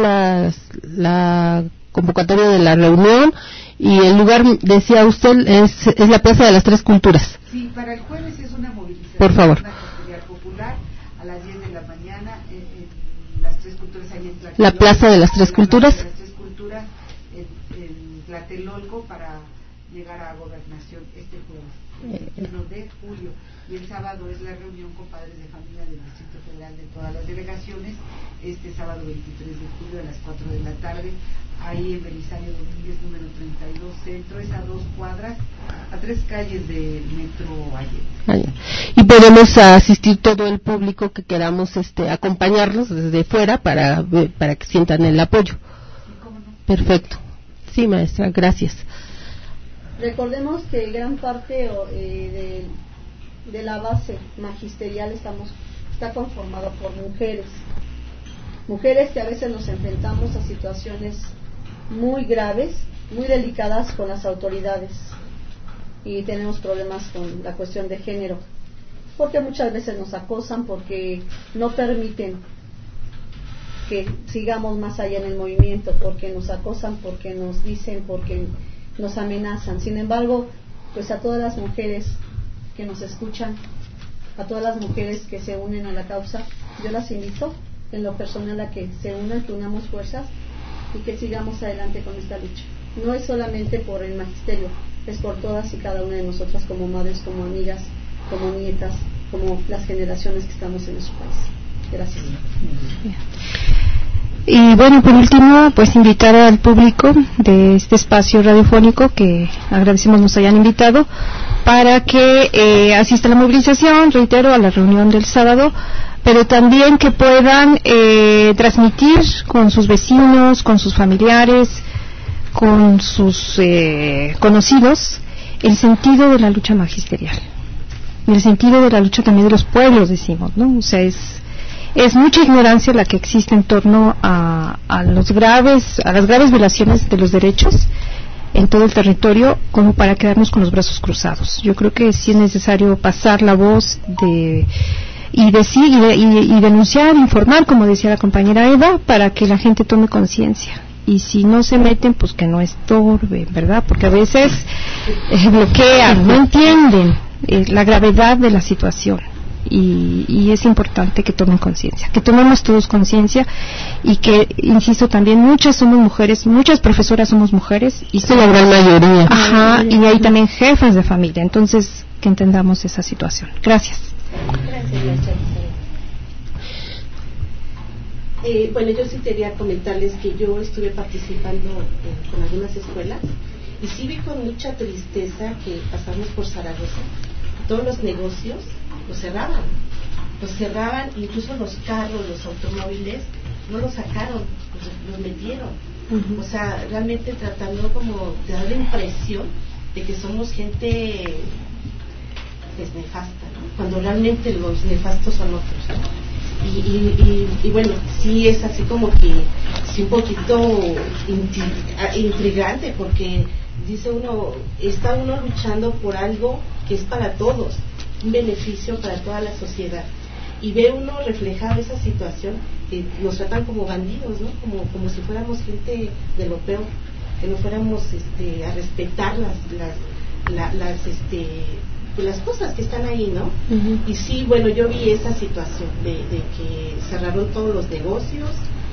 Speaker 1: la convocatoria de la reunión, y el lugar, decía usted, es la Plaza de las Tres Culturas.
Speaker 5: Sí, para el jueves es una movilización,
Speaker 1: por favor,
Speaker 5: popular a las 10 de la mañana en las Tres Culturas, ahí en Tlatelolco,
Speaker 1: la Plaza de las Tres Culturas,
Speaker 5: en Tlatelolco, para llegar a Gobernación este jueves, el 1 de julio. Y el sábado es la reunión con padres de familia del Distrito Federal, de todas las delegaciones, este sábado 23 de julio a las 4 de la tarde, ahí en Belisario Domínguez, número 32 Centro, es a 2 cuadras, a 3 calles del Metro Allende.
Speaker 1: Y podemos asistir todo el público que queramos acompañarlos desde fuera para que sientan el apoyo.
Speaker 5: ¿Cómo no?
Speaker 1: Perfecto. Sí, maestra, gracias.
Speaker 6: Recordemos que gran parte de la base magisterial está conformada por mujeres que a veces nos enfrentamos a situaciones muy graves, muy delicadas con las autoridades, y tenemos problemas con la cuestión de género, porque muchas veces nos acosan, porque no permiten que sigamos más allá en el movimiento, porque nos acosan, porque nos dicen, porque nos amenazan. Sin embargo, pues a todas las mujeres que nos escuchan, a todas las mujeres que se unen a la causa, yo las invito en lo personal a que se unan, que unamos fuerzas y que sigamos adelante con esta lucha. No es solamente por el magisterio, es por todas y cada una de nosotras, como madres, como amigas, como nietas, como las generaciones que estamos en nuestro país. Gracias.
Speaker 8: Y bueno, por último, pues invitar al público de este espacio radiofónico, que agradecemos nos hayan invitado, para que asista a la movilización, reitero, a la reunión del sábado, pero también que puedan transmitir con sus vecinos, con sus familiares, con sus conocidos, el sentido de la lucha magisterial, el sentido de la lucha también de los pueblos, decimos, ¿no? O sea, es mucha ignorancia la que existe en torno a las graves violaciones de los derechos en todo el territorio, como para quedarnos con los brazos cruzados. Yo creo que sí es necesario pasar la voz y denunciar, informar, como decía la compañera Eva, para que la gente tome conciencia. Y si no se meten, pues que no estorben, ¿verdad? Porque a veces bloquean, no entienden la gravedad de la situación. Y es importante que tomen conciencia, que tomemos todos conciencia, y que, insisto, también muchas somos mujeres, muchas profesoras somos mujeres, y
Speaker 1: la gran mayoría.
Speaker 8: Ajá, y hay también jefas de familia, entonces que entendamos esa situación. Gracias.
Speaker 7: Gracias, maestra. Bueno, yo sí quería comentarles que yo estuve participando con algunas escuelas, y sí vi con mucha tristeza que pasamos por Zaragoza, todos los negocios los cerraban, incluso los carros, los automóviles, no los sacaron, los metieron. Uh-huh. O sea, realmente tratando como de dar la impresión de que somos gente pues nefasta, ¿no? Cuando realmente los nefastos son otros, ¿no? Y bueno, sí es así como que sí un poquito intrigante, porque dice uno, está uno luchando por algo que es para todos, un beneficio para toda la sociedad, y ve uno reflejada esa situación, que nos tratan como bandidos, ¿no? Como si fuéramos gente de lo peor, que no fuéramos a respetar las cosas que están ahí, ¿no? Uh-huh. Y sí, bueno, yo vi esa situación de que cerraron todos los negocios,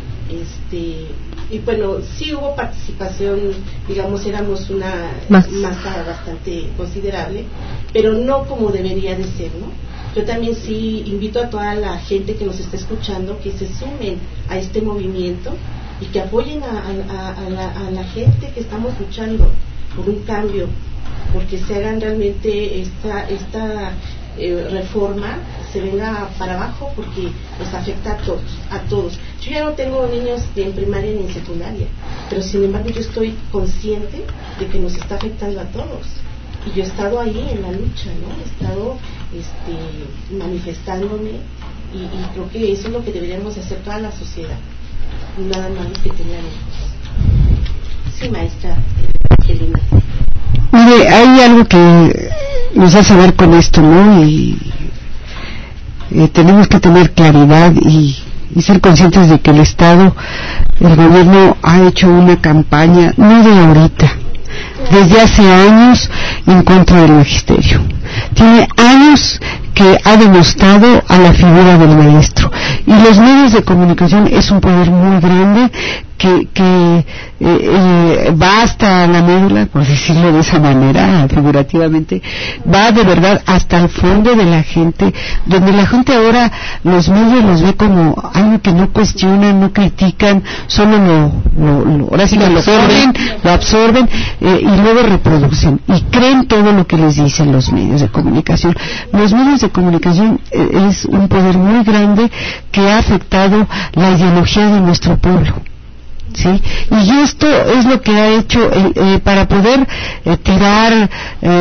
Speaker 7: y bueno, sí hubo participación, digamos, éramos una masa bastante considerable, pero no como debería de ser, ¿no? Yo también sí invito a toda la gente que nos está escuchando que se sumen a este movimiento y que apoyen a la gente que estamos luchando por un cambio, porque se hagan realmente esta reforma, se venga para abajo, porque nos afecta a todos. Yo ya no tengo niños ni en primaria ni en secundaria, pero sin embargo yo estoy consciente de que nos está afectando a todos, y yo he estado ahí en la lucha, ¿no? He estado manifestándome, y creo que eso es lo que deberíamos hacer toda la sociedad, nada más que tener hijos. Sí, maestra Angelina.
Speaker 5: Mire, hay algo que nos hace ver con esto, ¿no? Y tenemos que tener claridad y ser conscientes de que el Estado, el gobierno ha hecho una campaña, no de ahorita, desde hace años, en contra del magisterio. Tiene años que ha denostado a la figura del maestro, y los medios de comunicación es un poder muy grande va hasta la médula, por decirlo de esa manera, figurativamente, va de verdad hasta el fondo de la gente, donde la gente ahora los medios los ve como algo que no cuestionan, no critican, solo ahora sí que lo absorben y luego reproducen y creen todo lo que les dicen los medios de comunicación. Los medios de comunicación es un poder muy grande que ha afectado la ideología de nuestro pueblo. ¿Sí? Y esto es lo que ha hecho para poder tirar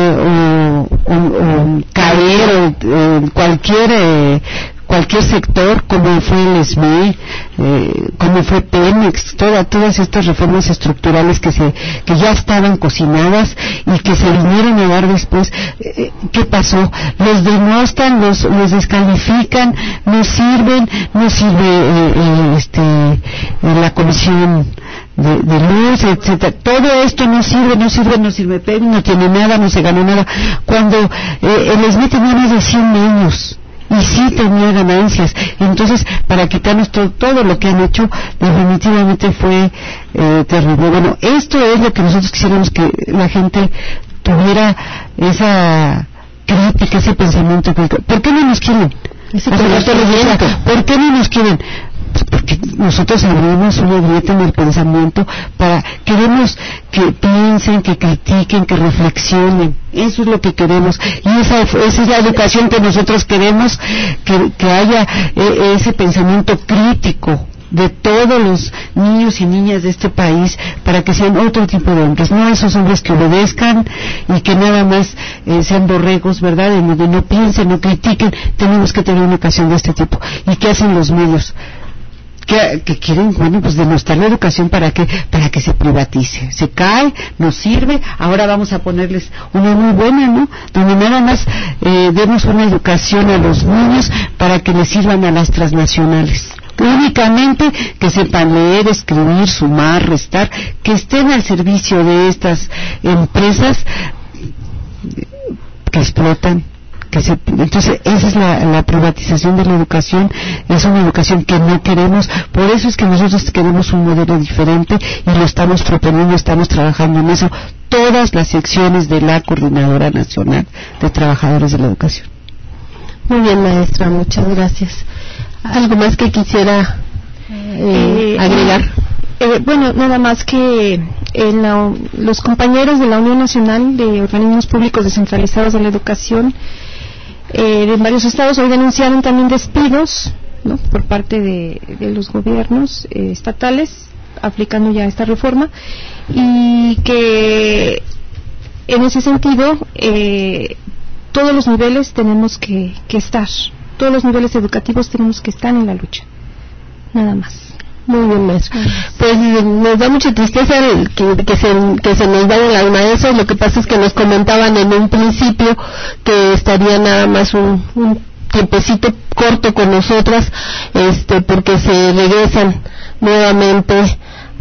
Speaker 5: o caer cualquier sector, como fue el SME, como fue Pemex, todas estas reformas estructurales que ya estaban cocinadas y que se vinieron a dar después. ¿Qué pasó? Los denostan, los descalifican, no sirve la comisión de luz, etcétera. Todo esto no sirve. Pemex no tiene nada, no se ganó nada. Cuando el SME tenía más de 100 años y sí tenía ganancias. Entonces, para quitarnos todo lo que han hecho, definitivamente fue terrible. Bueno, esto es lo que nosotros quisiéramos, que la gente tuviera esa crítica, ese pensamiento crítico. ¿Por qué no nos quieren? ¿Por qué no nos quieren? Pues porque nosotros abrimos una grieta en el pensamiento, queremos que piensen, que critiquen, que reflexionen. Eso es lo que queremos, y esa es la educación que nosotros queremos, que haya ese pensamiento crítico de todos los niños y niñas de este país, para que sean otro tipo de hombres, no esos hombres que obedezcan y que nada más sean borregos, ¿verdad? En donde no piensen, no critiquen. Tenemos que tener una educación de este tipo. ¿Y qué hacen los medios? Que quieren, bueno, pues denostar la educación para que se privatice, se cae, no sirve. Ahora vamos a ponerles una muy buena, ¿no? Donde nada más demos una educación a los niños para que les sirvan a las transnacionales. Únicamente que sepan leer, escribir, sumar, restar, que estén al servicio de estas empresas que explotan. Entonces esa es la privatización de la educación. Es una educación que no queremos. Por eso es que nosotros queremos un modelo diferente y lo estamos proponiendo, estamos trabajando en eso, todas las secciones de la Coordinadora Nacional de Trabajadores de la Educación.
Speaker 1: Muy bien, maestra, muchas gracias. ¿Algo más que quisiera agregar?
Speaker 8: Bueno, nada más que los compañeros de la Unión Nacional de Organismos Públicos Descentralizados de la Educación en varios estados hoy denunciaron también despidos, ¿no?, por parte de los gobiernos estatales aplicando ya esta reforma, y que en ese sentido todos los niveles tenemos que estar, todos los niveles educativos tenemos que estar en la lucha, nada más.
Speaker 1: Muy bien, maestro. Pues nos da mucha tristeza que se nos vayan las maestras. Lo que pasa es que nos comentaban en un principio que estaría nada más un tiempecito corto con nosotras, porque se regresan nuevamente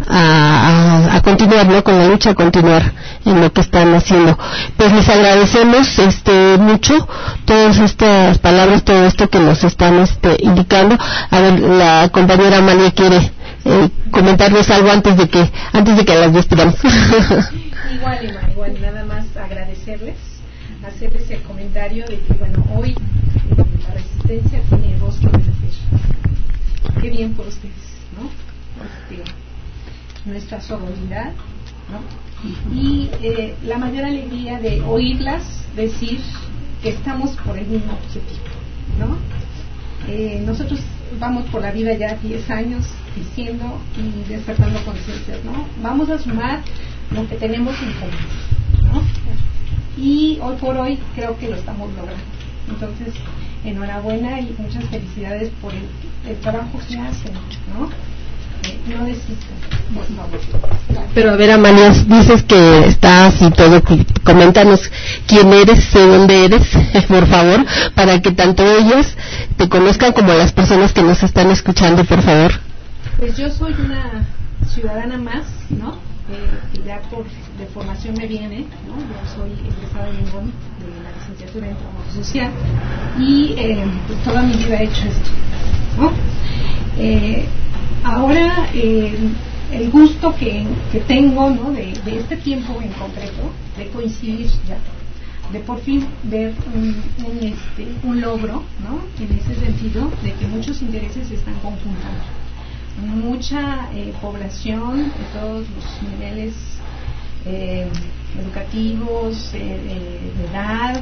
Speaker 1: a continuar, ¿no?, con la lucha, a continuar en lo que están haciendo. Pues les agradecemos mucho todas estas palabras, todo esto que nos están indicando. A ver, la compañera Amalia quiere comentarles algo antes de que las despidamos.
Speaker 9: Igual, nada más agradecerles, hacerles el comentario de que, bueno, hoy la resistencia tiene rostro de mujer. Qué bien por ustedes, ¿no? Nuestra sororidad, ¿no? Y la mayor alegría de oírlas decir que estamos por el mismo objetivo, ¿no? Nosotros vamos por la vida ya 10 años diciendo y despertando conciencias, ¿no? Vamos a sumar lo que tenemos en común, ¿no? Y hoy por hoy creo que lo estamos logrando. Entonces, enhorabuena y muchas felicidades por el trabajo que hacen, ¿no? No desistan, por favor.
Speaker 1: Pero a ver, Amalia, dices que estás y todo, coméntanos quién eres, de dónde eres, por favor, para que tanto ellas te conozcan como las personas que nos están escuchando, por favor.
Speaker 9: Pues yo soy una ciudadana más, ¿no? Que ya de formación me viene, ¿no? Yo soy egresada de Lingón, de la licenciatura en Trabajo Social, y pues toda mi vida he hecho esto, ¿no? Ahora el gusto que tengo, ¿no? de este tiempo en concreto, de coincidir ya, de por fin ver un logro, ¿no? En ese sentido, de que muchos intereses se están conjuntando. Mucha población de todos los niveles educativos, de edad,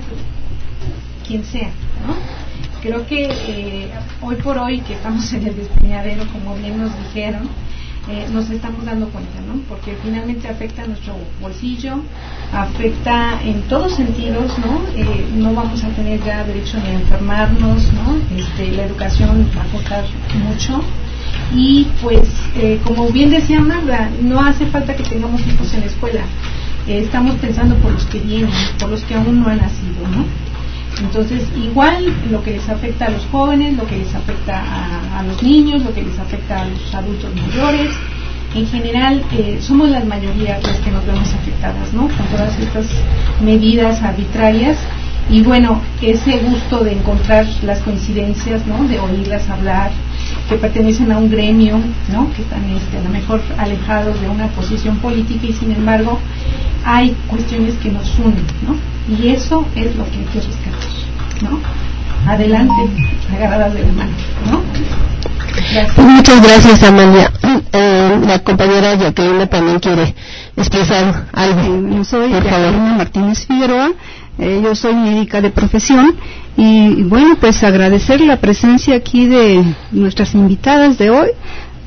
Speaker 9: quien sea, ¿no? Creo que hoy por hoy que estamos en el despeñadero, como bien nos dijeron, nos estamos dando cuenta, ¿no? Porque finalmente afecta a nuestro bolsillo, afecta en todos sentidos, ¿no? No vamos a tener ya derecho ni a enfermarnos, ¿no? La educación va a costar mucho. Y pues, como bien decía Magda, no hace falta que tengamos hijos en la escuela. Estamos pensando por los que vienen, por los que aún no han nacido, ¿no? Entonces, igual lo que les afecta a los jóvenes, lo que les afecta a los niños, lo que les afecta a los adultos mayores, en general somos las mayorías las que nos vemos afectadas, ¿no? Con todas estas medidas arbitrarias. Y bueno, ese gusto de encontrar las coincidencias, ¿no? De oírlas hablar, que pertenecen a un gremio, ¿no? Que están a lo mejor alejados de una posición política y sin embargo hay cuestiones que nos unen, ¿no? Y eso es lo que hay que rescatar, ¿no? Adelante, agarradas de la mano, ¿no? Gracias.
Speaker 1: Muchas gracias, Amalia. La compañera Jacqueline también quiere expresar algo.
Speaker 10: Yo soy Jacqueline Martínez Figueroa. Yo soy médica de profesión y bueno, pues agradecer la presencia aquí de nuestras invitadas de hoy,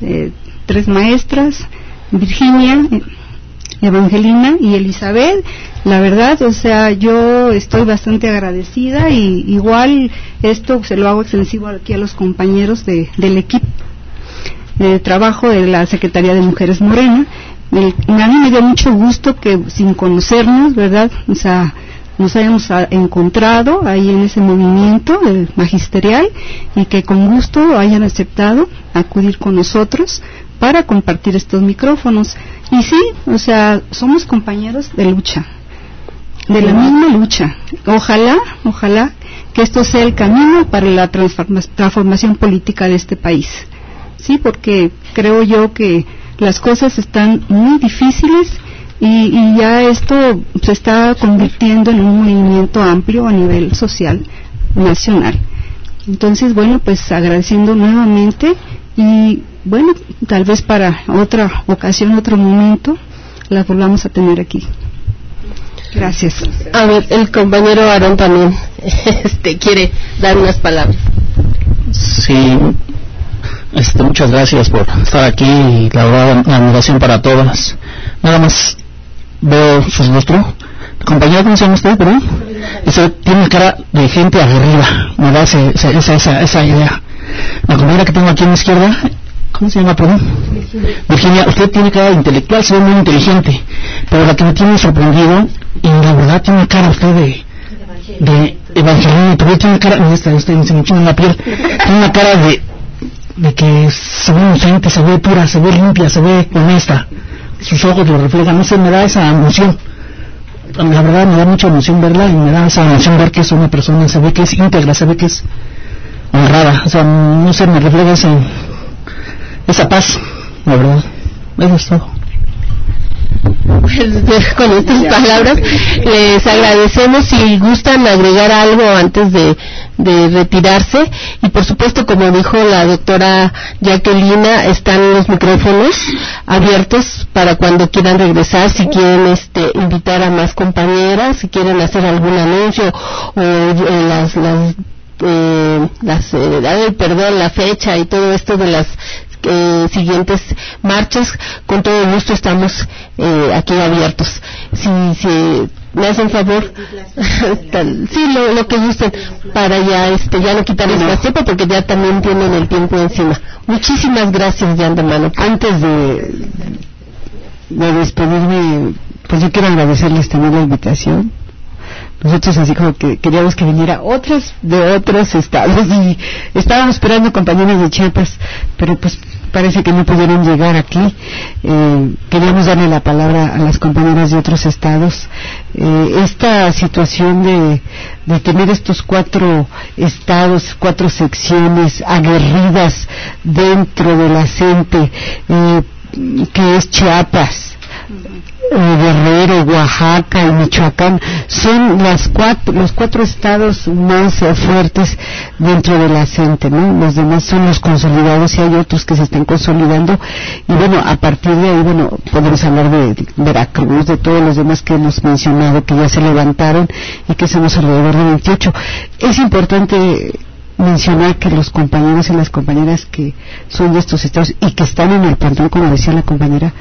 Speaker 10: 3 maestras, Virginia, Evangelina y Elizabeth. La verdad, o sea, yo estoy bastante agradecida y igual esto se lo hago extensivo aquí a los compañeros del equipo de trabajo de la Secretaría de Mujeres Morena. A mí me dio mucho gusto que sin conocernos, ¿verdad? O sea, nos hayamos encontrado ahí en ese movimiento magisterial y que con gusto hayan aceptado acudir con nosotros para compartir estos micrófonos. Y sí, o sea, somos compañeros de lucha, de la misma lucha. Ojalá que esto sea el camino para la transformación política de este país. Sí, porque creo yo que las cosas están muy difíciles y ya esto se está convirtiendo en un movimiento amplio a nivel social nacional. Entonces, bueno, pues agradeciendo nuevamente y bueno, tal vez para otra ocasión, otro momento, las volvamos a tener aquí. Gracias.
Speaker 1: A ver, el compañero Aarón también quiere dar unas palabras.
Speaker 11: Sí, muchas gracias por estar aquí y la verdad, la admiración para todas. Nada más veo su rostro. Compañero, ¿cómo se llama usted, perdón? Tiene una cara de gente aguerrida, me da esa idea. La compañera que tengo aquí a mi izquierda, ¿cómo se llama, perdón? Virginia, usted tiene cara de intelectual, se ve muy inteligente, pero la que me tiene sorprendido, y la verdad tiene cara usted de Evangelina, pero tiene cara, se me china en la piel, tiene una cara de que se ve inocente, se ve pura, se ve limpia, se ve honesta, sus ojos lo reflejan, no sé, me da esa emoción. La verdad me da mucha emoción verla y me da esa emoción ver que es una persona, se ve que es íntegra, se ve que es honrada, o sea, no sé, me refleja esa paz, la verdad. Eso es todo.
Speaker 1: Pues, con estas palabras les agradecemos. Si gustan agregar algo antes de retirarse, y por supuesto, como dijo la doctora Jacqueline, están los micrófonos abiertos para cuando quieran regresar, si quieren invitar a más compañeras, si quieren hacer algún anuncio o la fecha y todo esto de las siguientes marchas, con todo gusto estamos aquí abiertos. Si me hacen favor, sí, lo que gusten, para ya no quitarles más tiempo, porque ya también tienen el tiempo encima. Muchísimas gracias de antemano.
Speaker 5: Antes de despedirme, pues yo quiero agradecerles también la invitación. Nosotros así como que queríamos que viniera otras de otros estados y estábamos esperando compañeros de Chiapas, pero pues parece que no pudieron llegar aquí. Queríamos darle la palabra a las compañeras de otros estados. Esta situación de tener estos 4 estados, 4 secciones aguerridas dentro de la CENTE, que es Chiapas, Guerrero, Oaxaca y Michoacán, son los cuatro estados más fuertes dentro de la CENTE, ¿no? Los demás son los consolidados y hay otros que se están consolidando, y bueno, a partir de ahí, bueno, podemos hablar de Veracruz, de todos los demás que hemos mencionado, que ya se levantaron y que somos alrededor de 28. Es importante mencionar que los compañeros y las compañeras que son de estos estados y que están en el plantón, como decía la compañera,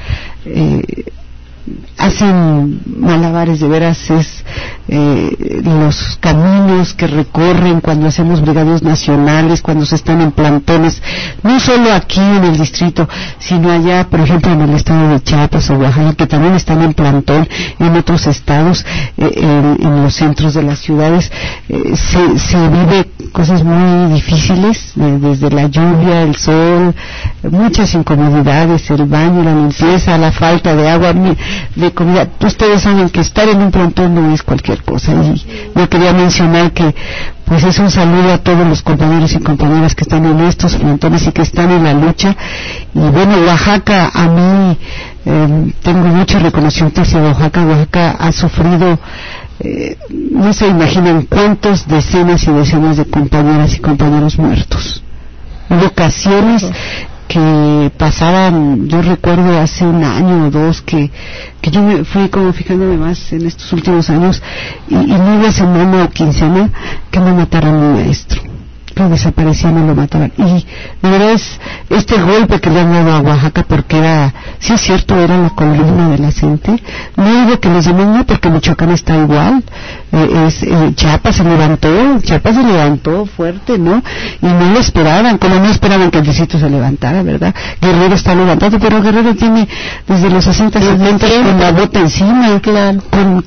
Speaker 5: hacen malabares, de veras. Es los caminos que recorren cuando hacemos brigadas nacionales, cuando se están en plantones, no solo aquí en el distrito, sino allá, por ejemplo, en el estado de Chiapas o Oaxaca, que también están en plantón, en otros estados, en los centros de las ciudades. Se vive cosas muy difíciles, desde la lluvia, el sol, muchas incomodidades, el baño, la limpieza, la falta de agua, de comida. Ustedes saben que estar en un plantón no es cualquier cosa, y yo quería mencionar que pues es un saludo a todos los compañeros y compañeras que están en estos plantones y que están en la lucha. Y bueno, Oaxaca, a mí tengo mucho reconocimiento hacia Oaxaca. Oaxaca ha sufrido, no se imaginan cuántos decenas y decenas de compañeras y compañeros muertos. Hubo ocasiones que pasaban, yo recuerdo hace un año o dos que yo me fui como fijándome más en estos últimos años, y no hubo semana o quincena que me mataran a mi maestro, que desaparecían o lo mataban. Y de verdad es este golpe que le han dado a Oaxaca, porque era, sí es cierto, era la columna de la CENTE. No digo que los demás no, porque Michoacán está igual. Chiapas se levantó fuerte, ¿no? Y no lo esperaban, como no esperaban que el distrito se levantara, ¿verdad? Guerrero está levantado, pero Guerrero tiene desde los 60, 70 con la bota encima, claro,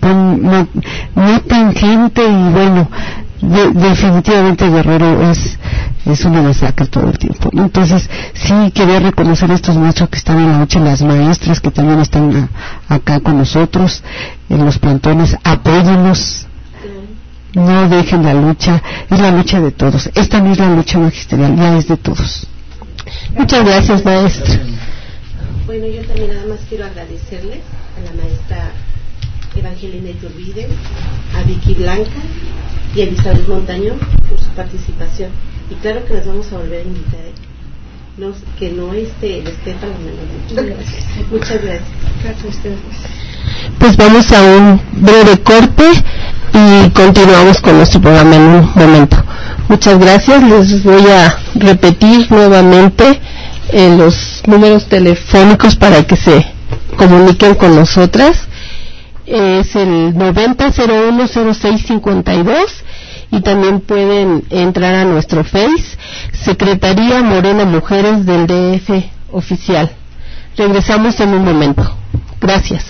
Speaker 5: matan gente, y bueno, definitivamente Guerrero es una masacre todo el tiempo, ¿no? Entonces sí quería reconocer a estos maestros que están en la lucha, las maestras que también están acá con nosotros en los plantones. Apóyennos, no dejen la lucha, es la lucha de todos. Esta no es la lucha magisterial, ya es de todos. Muchas gracias, maestra.
Speaker 7: Bueno, yo también nada más quiero agradecerles a la maestra Evangelina Iturbide, a Vicky Blanca y a Elizabeth Montañón por su participación, y claro que las vamos a volver a invitar, que no les quepa la menor. Muchas gracias. Gracias a ustedes.
Speaker 1: Pues vamos a un breve corte y continuamos con nuestro programa en un momento. Muchas gracias. Les voy a repetir nuevamente los números telefónicos para que se comuniquen con nosotras. Es el 90-01-06-52, y también pueden entrar a nuestro Face, Secretaría Morena Mujeres del DF Oficial. Regresamos en un momento. Gracias.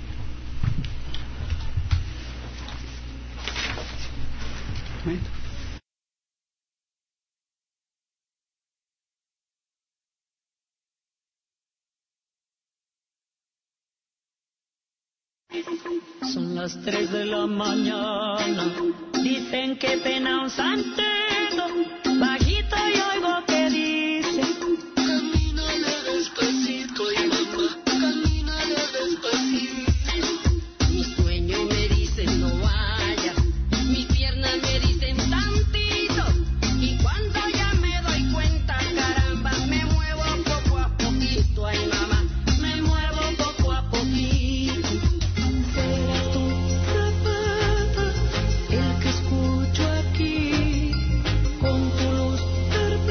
Speaker 4: Son las 3 de la mañana, dicen que pena un santero, bajito y oigo que dice: camínale despacito, y mamá, camínale despacito. Mi sueño me dice no vaya, mis piernas me dicen tantito, y cuando ya me doy cuenta, caramba, me muevo poco a poquito, ay mamá, me muevo poco a poquito. El que escucho aquí, con tu luz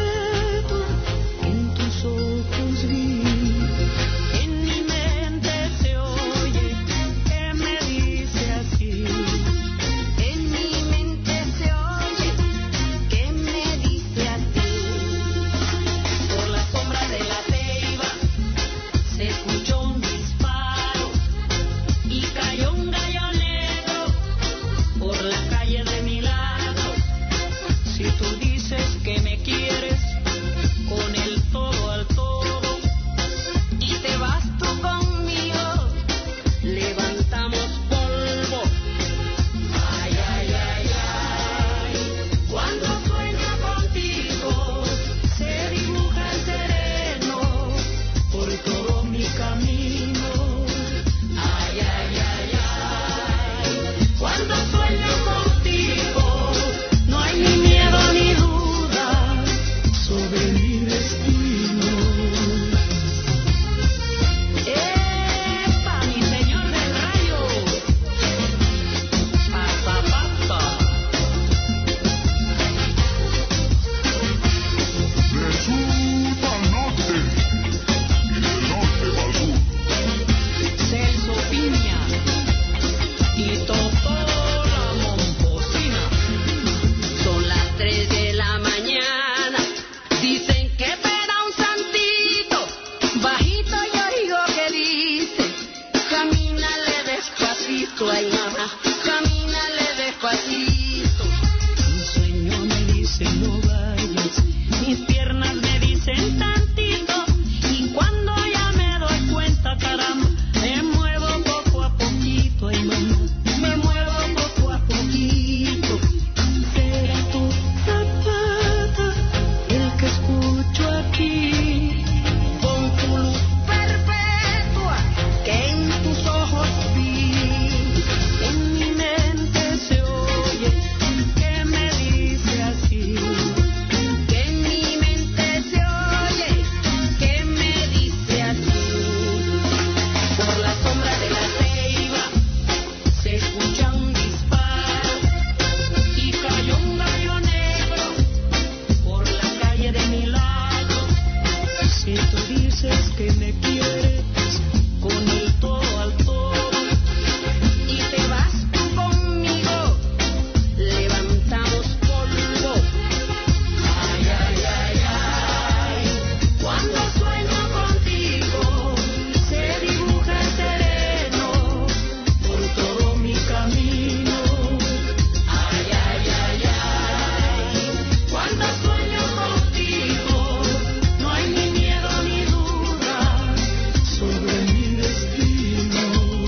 Speaker 4: dices que me quieres con el todo al todo y te vas tú conmigo, levantamos polvo. Ay, ay, ay, ay, cuando sueño contigo se dibuja el sereno por todo mi camino. Ay, ay, ay, ay, cuando sueño contigo no hay ni miedo ni duda sobre mi destino.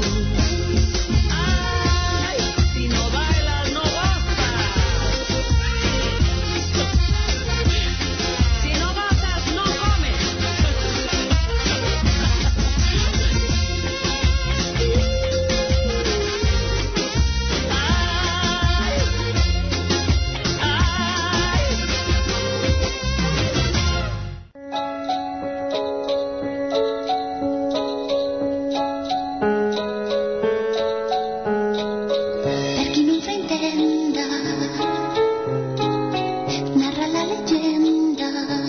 Speaker 4: Ay, si no bailas no gozas, si no gozas no comes.
Speaker 12: Per chi non fraintenda, narra la leggenda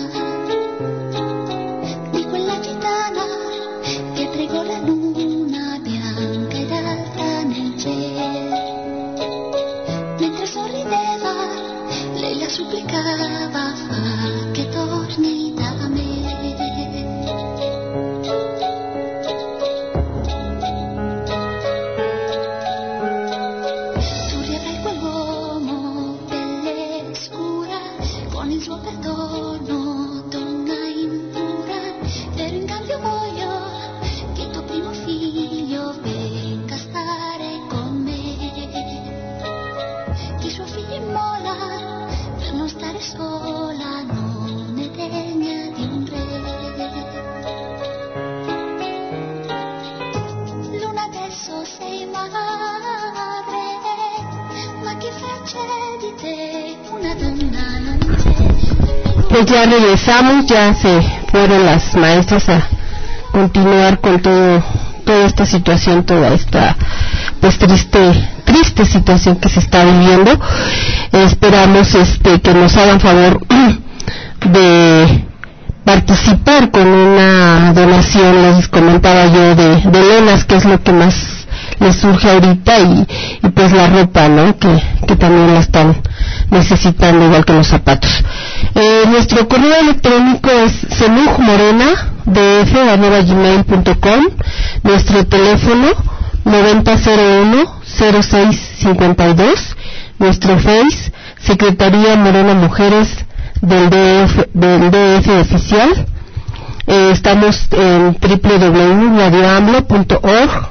Speaker 12: di quella gitana che pregò la luna bianca ed alta nel cielo. Mentre sorrideva, lei la supplicava, fa che torni da me. Tu riavrai quell'uomo, pelle scura, con il suo perdono, donna impura. Per in cambio voglio che il tuo primo figlio venga a stare con me. Che i suoi figli immola per non stare sola, non è degna di un re. Luna, adesso sei madre, ma che faccia di te una donna non c'è.
Speaker 1: Pues ya regresamos, ya se fueron las maestras a continuar con toda esta situación, toda esta pues triste situación que se está viviendo. Esperamos que nos hagan favor de participar con una donación, les comentaba yo, de lonas, que es lo que más les surge ahorita, y pues la ropa, ¿no? Que también la están necesitando, igual que los zapatos. Nuestro correo electrónico es semujmorena@gmail.com. Nuestro teléfono 9001-0652. Nuestro Face, Secretaría Morena Mujeres del DF Oficial. Estamos en www.radioamblo.org,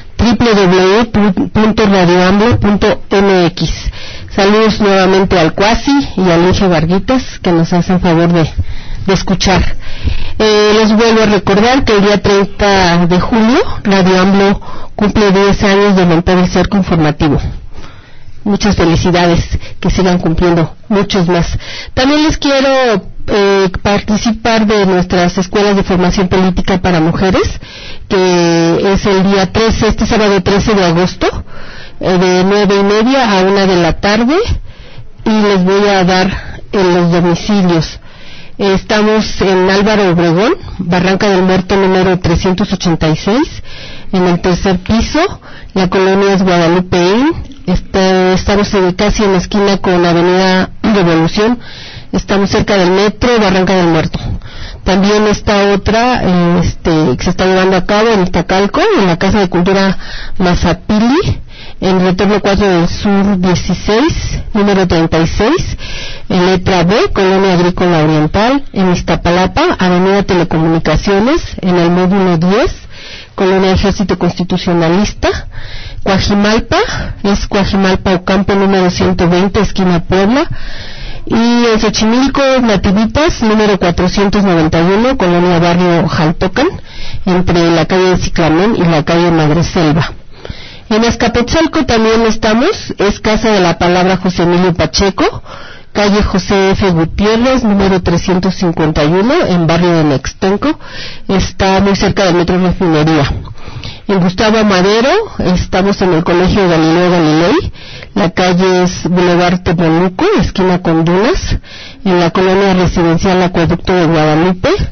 Speaker 1: www.radioamblo.mx. Saludos nuevamente al Cuasi y al Inge Varguitas, que nos hacen favor de escuchar. Les vuelvo a recordar que el día 30 de julio Radio AMLO cumple 10 años de montar el cerco informativo. Muchas felicidades, que sigan cumpliendo muchos más. También les quiero participar de nuestras escuelas de formación política para mujeres, que es el día 13, este sábado 13 de agosto, de 9:30 a 1 de la tarde, y les voy a dar en los domicilios. Estamos en Álvaro Obregón, Barranca del Muerto número 386, en el tercer piso. La colonia es Guadalupeín. Estamos casi en la esquina con Avenida Revolución. Estamos cerca del metro Barranca del Muerto. También está otra que se está llevando a cabo en Iztacalco, en la Casa de Cultura Mazapili, en Retorno 4 del Sur 16, número 36, en letra B, Colonia Agrícola Oriental, en Iztapalapa, Avenida Telecomunicaciones, en el módulo 10, Colonia Ejército Constitucionalista. Coajimalpa, es Coajimalpa Ocampo número 120, esquina Puebla. Y en Xochimilco, Nativitas, número 491, Colonia Barrio Jaltocan, entre la calle de Ciclamén y la calle Madreselva. En Azcapotzalco también estamos, es Casa de la Palabra José Emilio Pacheco, calle José F. Gutiérrez, número 351, en barrio de Nextenco, está muy cerca del metro Refinería. En Gustavo Madero, estamos en el Colegio Galileo Galilei, la calle es Boulevard Temuco, esquina con Dunas, en la colonia residencial Acueducto de Guadalupe.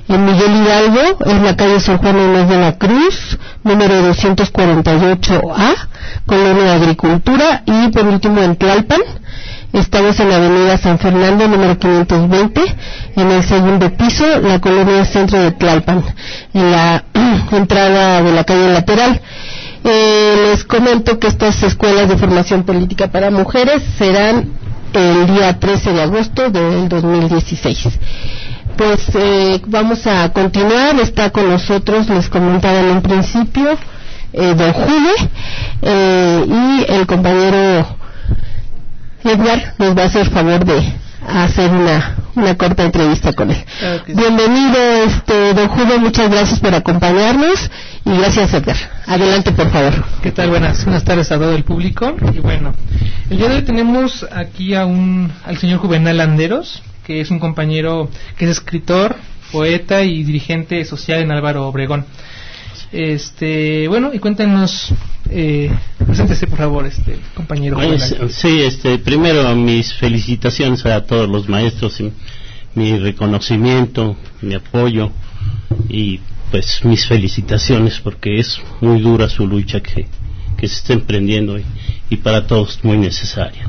Speaker 1: En Miguel Hidalgo, en la calle San Juan Inés de la Cruz, número 248A, Colonia Agricultura. Y por último en Tlalpan, estamos en la avenida San Fernando, número 520, en el segundo piso, la colonia Centro de Tlalpan, en la entrada de la calle lateral. Les comento que estas escuelas de formación política para mujeres serán el día 13 de agosto del 2016. Pues vamos a continuar. Está con nosotros, les comentaba en un principio, don Juve, y el compañero Edgar nos va a hacer favor de hacer una corta entrevista con él. Claro que sí. Bienvenido, don Juve, muchas gracias por acompañarnos y gracias, Edgar. Adelante, por favor.
Speaker 13: ¿Qué tal? Buenas tardes a todo el público. Y bueno, el día de hoy tenemos aquí al señor Juvenal Landeros, que es un compañero que es escritor, poeta y dirigente social en Álvaro Obregón. Bueno, y cuéntenos, preséntese por favor, compañero.
Speaker 14: Sí, primero mis felicitaciones a todos los maestros, y mi reconocimiento, mi apoyo y pues mis felicitaciones, porque es muy dura su lucha que se está emprendiendo y para todos muy necesaria.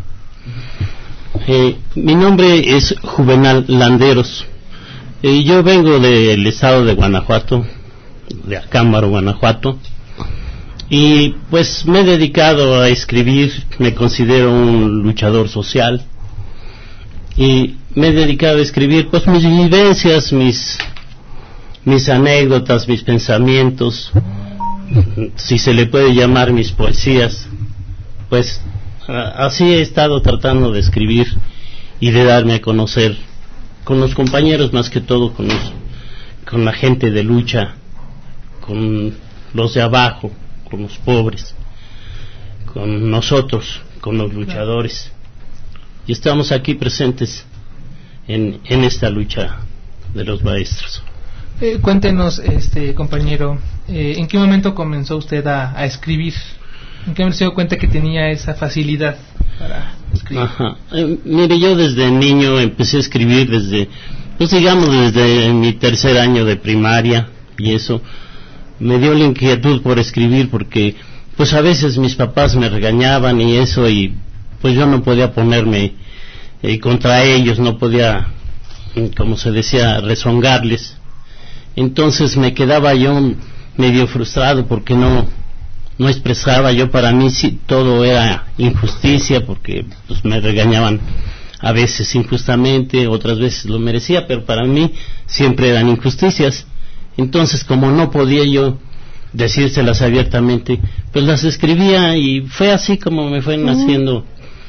Speaker 14: Mi nombre es Juvenal Landeros. Yo vengo del estado de Guanajuato, de Acámbaro, Guanajuato, y pues me he dedicado a escribir. Me considero un luchador social y me he dedicado a escribir pues mis vivencias, mis anécdotas, mis pensamientos, si se le puede llamar mis poesías. Pues así he estado tratando de escribir y de darme a conocer con los compañeros, más que todo con la gente de lucha, con los de abajo, con los pobres, con nosotros, con los luchadores. Y estamos aquí presentes en esta lucha de los maestros.
Speaker 13: Cuéntenos, compañero, ¿en qué momento comenzó usted a escribir? ¿En qué momento se dio cuenta que tenía esa facilidad para escribir?
Speaker 14: Mire, yo desde niño empecé a escribir desde mi tercer año de primaria, y eso me dio la inquietud por escribir, porque pues a veces mis papás me regañaban y eso, y pues yo no podía ponerme contra ellos, no podía, como se decía, rezongarles. Entonces me quedaba yo medio frustrado porque no expresaba. Yo, para mí sí, todo era injusticia, porque pues me regañaban a veces injustamente, otras veces lo merecía, pero para mí siempre eran injusticias. Entonces, como no podía yo decírselas abiertamente, pues las escribía, y fue así como me fue naciendo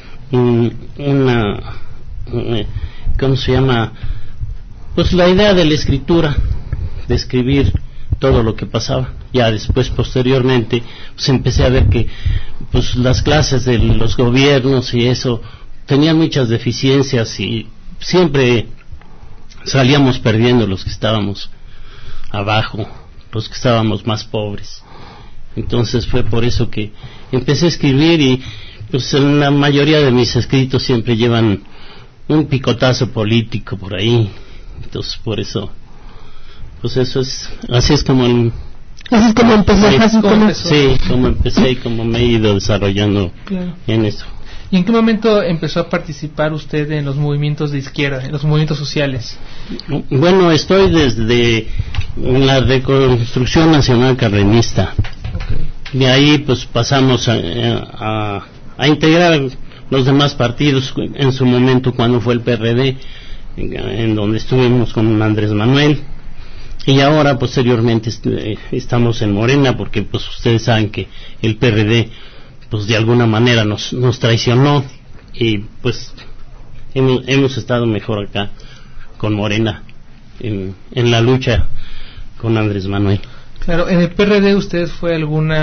Speaker 14: ¿cómo se llama? Pues la idea de la escritura, de escribir todo lo que pasaba. Ya después, posteriormente, pues empecé a ver que pues las clases de los gobiernos y eso tenían muchas deficiencias, y siempre salíamos perdiendo los que estábamos abajo, los que estábamos más pobres. Entonces fue por eso que empecé a escribir, y pues en la mayoría de mis escritos siempre llevan un picotazo político por ahí. Entonces por eso, pues así es como empecé. Sí, como empecé y como me he ido desarrollando. Claro. En eso.
Speaker 13: ¿Y en qué momento empezó a participar usted en los movimientos de izquierda, en los movimientos sociales?
Speaker 14: Bueno, estoy desde la Reconstrucción Nacional Cardenista. Okay. De ahí pues pasamos a integrar los demás partidos, en su momento cuando fue el PRD, en donde estuvimos con Andrés Manuel, y ahora posteriormente estamos en Morena, porque pues ustedes saben que el PRD pues de alguna manera nos traicionó, y pues hemos estado mejor acá con Morena en la lucha con Andrés Manuel.
Speaker 13: Claro, en el PRD usted fue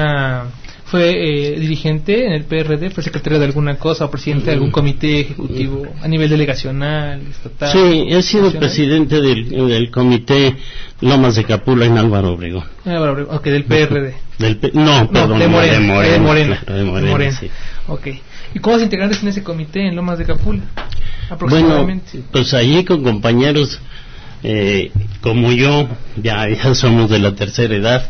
Speaker 13: dirigente en el PRD, fue secretario de alguna cosa o presidente de algún comité ejecutivo a nivel delegacional, estatal.
Speaker 14: Sí, he sido presidente del comité Lomas de Capula en Álvaro Obregón.
Speaker 13: Ok, del PRD.
Speaker 14: De Morena. Sí.
Speaker 13: Ok. ¿Y cuántos integrantes en ese comité en Lomas de Capula? Aproximadamente.
Speaker 14: Bueno, pues allí con compañeros como yo, ya somos de la tercera edad,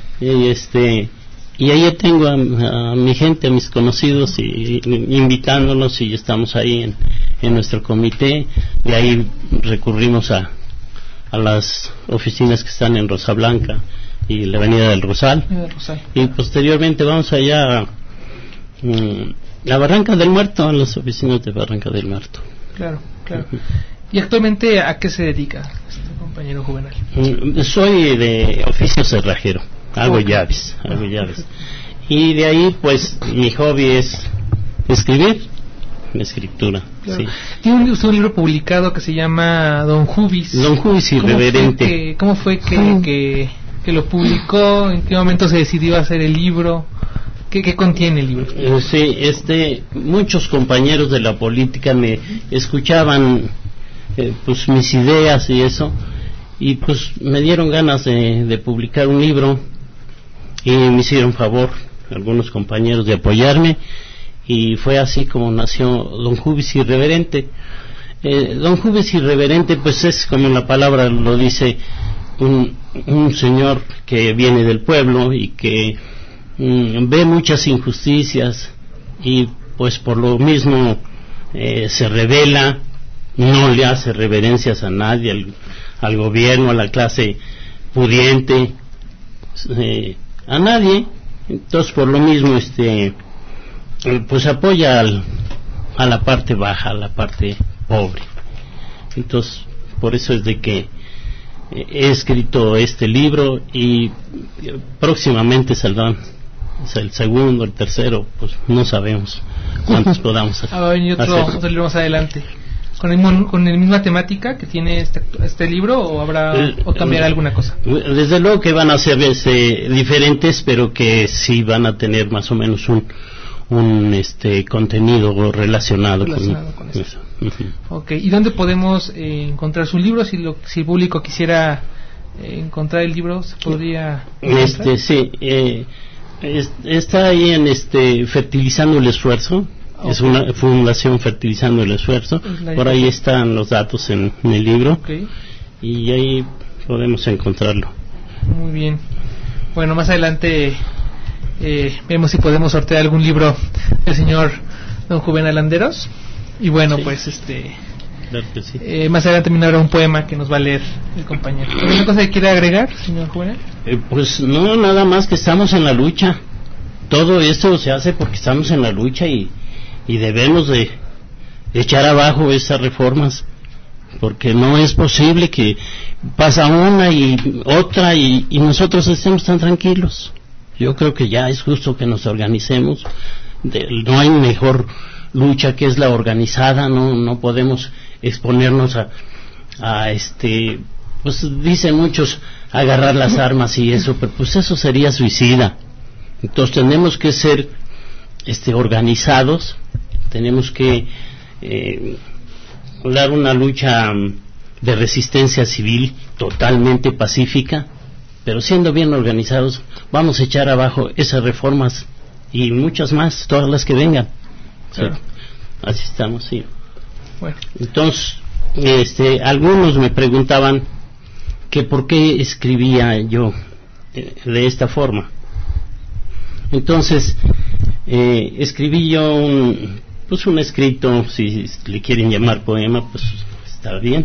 Speaker 14: y ahí tengo a mi gente, a mis conocidos, y invitándonos, y estamos ahí en nuestro comité. De ahí recurrimos a las oficinas que están en Rosa Blanca y la Avenida del Rosal, y posteriormente vamos allá a Barranca del Muerto, a las oficinas de Barranca del Muerto.
Speaker 13: Claro. ¿Y actualmente a qué se dedica este compañero Juvenal?
Speaker 14: Soy de oficio cerrajero, hago llaves. Y de ahí, pues, mi hobby es escribir, la escritura.
Speaker 13: Claro.
Speaker 14: Sí.
Speaker 13: Tiene un libro publicado que se llama Don Jubis.
Speaker 14: Don Jubis Irreverente.
Speaker 13: ¿Cómo fue que lo publicó? ¿En qué momento se decidió hacer el libro? ¿Qué contiene el libro?
Speaker 14: Sí, muchos compañeros de la política me escuchaban pues mis ideas y eso, y pues me dieron ganas de publicar un libro, y me hicieron favor algunos compañeros de apoyarme, y fue así como nació Don Jubis Irreverente. Don Jubis Irreverente, pues es como la palabra lo dice, un señor que viene del pueblo y que ve muchas injusticias, y pues por lo mismo se rebela, no le hace reverencias a nadie, al gobierno, a la clase pudiente, a nadie. Entonces por lo mismo pues apoya a la parte baja, a la parte pobre. Entonces por eso es de que he escrito este libro, y próximamente saldrán el segundo, el tercero, pues no sabemos cuántos podamos hacer.
Speaker 13: Va a venir otro libro más adelante con la misma temática que tiene este libro, o cambiará alguna cosa.
Speaker 14: Desde luego que van a ser diferentes, pero que sí van a tener más o menos un contenido relacionado con eso.
Speaker 13: Okay. ¿Y dónde podemos encontrar su libro? Si el público quisiera encontrar el libro, ¿se podría encontrar?
Speaker 14: Está ahí en Fertilizando el Esfuerzo. Okay. Es una fundación Fertilizando el Esfuerzo. Por ahí están los datos en el libro.
Speaker 13: Okay.
Speaker 14: Y ahí podemos encontrarlo.
Speaker 13: Muy bien. Bueno, más adelante vemos si podemos sortear algún libro del señor Don Juvenal Landeros. Y bueno, sí. Pues
Speaker 14: claro que sí.
Speaker 13: Más adelante también habrá un poema que nos va a leer el compañero. ¿Alguna cosa que quiera agregar, señor Juvenal?
Speaker 14: Pues no, nada más que estamos en la lucha. Todo esto se hace porque estamos en la lucha, y debemos de echar abajo esas reformas, porque no es posible que pasa una y otra y nosotros estemos tan tranquilos. Yo creo que ya es justo que nos organicemos. No hay mejor lucha que es la organizada. No podemos exponernos a pues dicen muchos, agarrar las armas y eso, pero pues eso sería suicida. Entonces tenemos que ser organizados, tenemos que dar una lucha de resistencia civil totalmente pacífica, pero siendo bien organizados. Vamos a echar abajo esas reformas y muchas más, todas las que vengan.
Speaker 13: Claro.
Speaker 14: Sí. Así estamos, sí.
Speaker 13: Bueno.
Speaker 14: Entonces, algunos me preguntaban que por qué escribía yo de esta forma. Entonces, escribí yo un escrito, si le quieren llamar poema, pues está bien.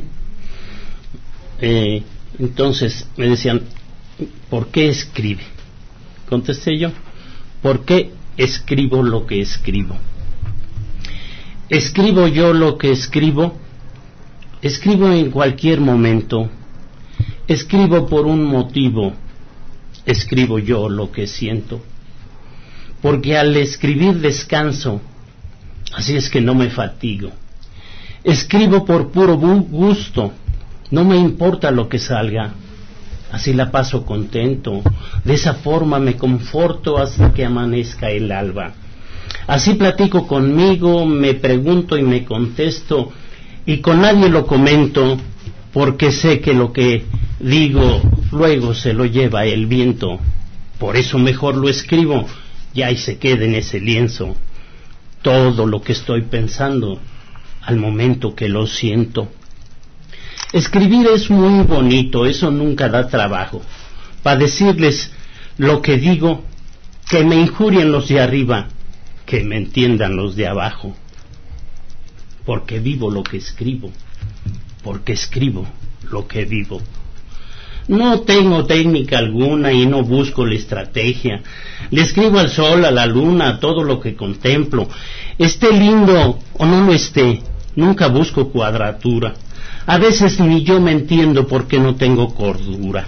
Speaker 14: Entonces me decían, ¿por qué escribe? Contesté yo, ¿por qué escribo lo que escribo? Escribo yo lo que escribo en cualquier momento, escribo por un motivo, escribo yo lo que siento, porque al escribir descanso, así es que no me fatigo, escribo por puro gusto, no me importa lo que salga, así la paso contento, de esa forma me conforto hasta que amanezca el alba. Así platico conmigo, me pregunto y me contesto, y con nadie lo comento, porque sé que lo que digo luego se lo lleva el viento. Por eso mejor lo escribo, ya y se quede en ese lienzo todo lo que estoy pensando al momento que lo siento. Escribir es muy bonito, eso nunca da trabajo. Para decirles lo que digo, que me injurien los de arriba, que me entiendan los de abajo. Porque vivo lo que escribo, porque escribo lo que vivo. No tengo técnica alguna y no busco la estrategia. Le escribo al sol, a la luna, a todo lo que contemplo. Esté lindo o no lo esté, nunca busco cuadratura. A veces ni yo me entiendo porque no tengo cordura.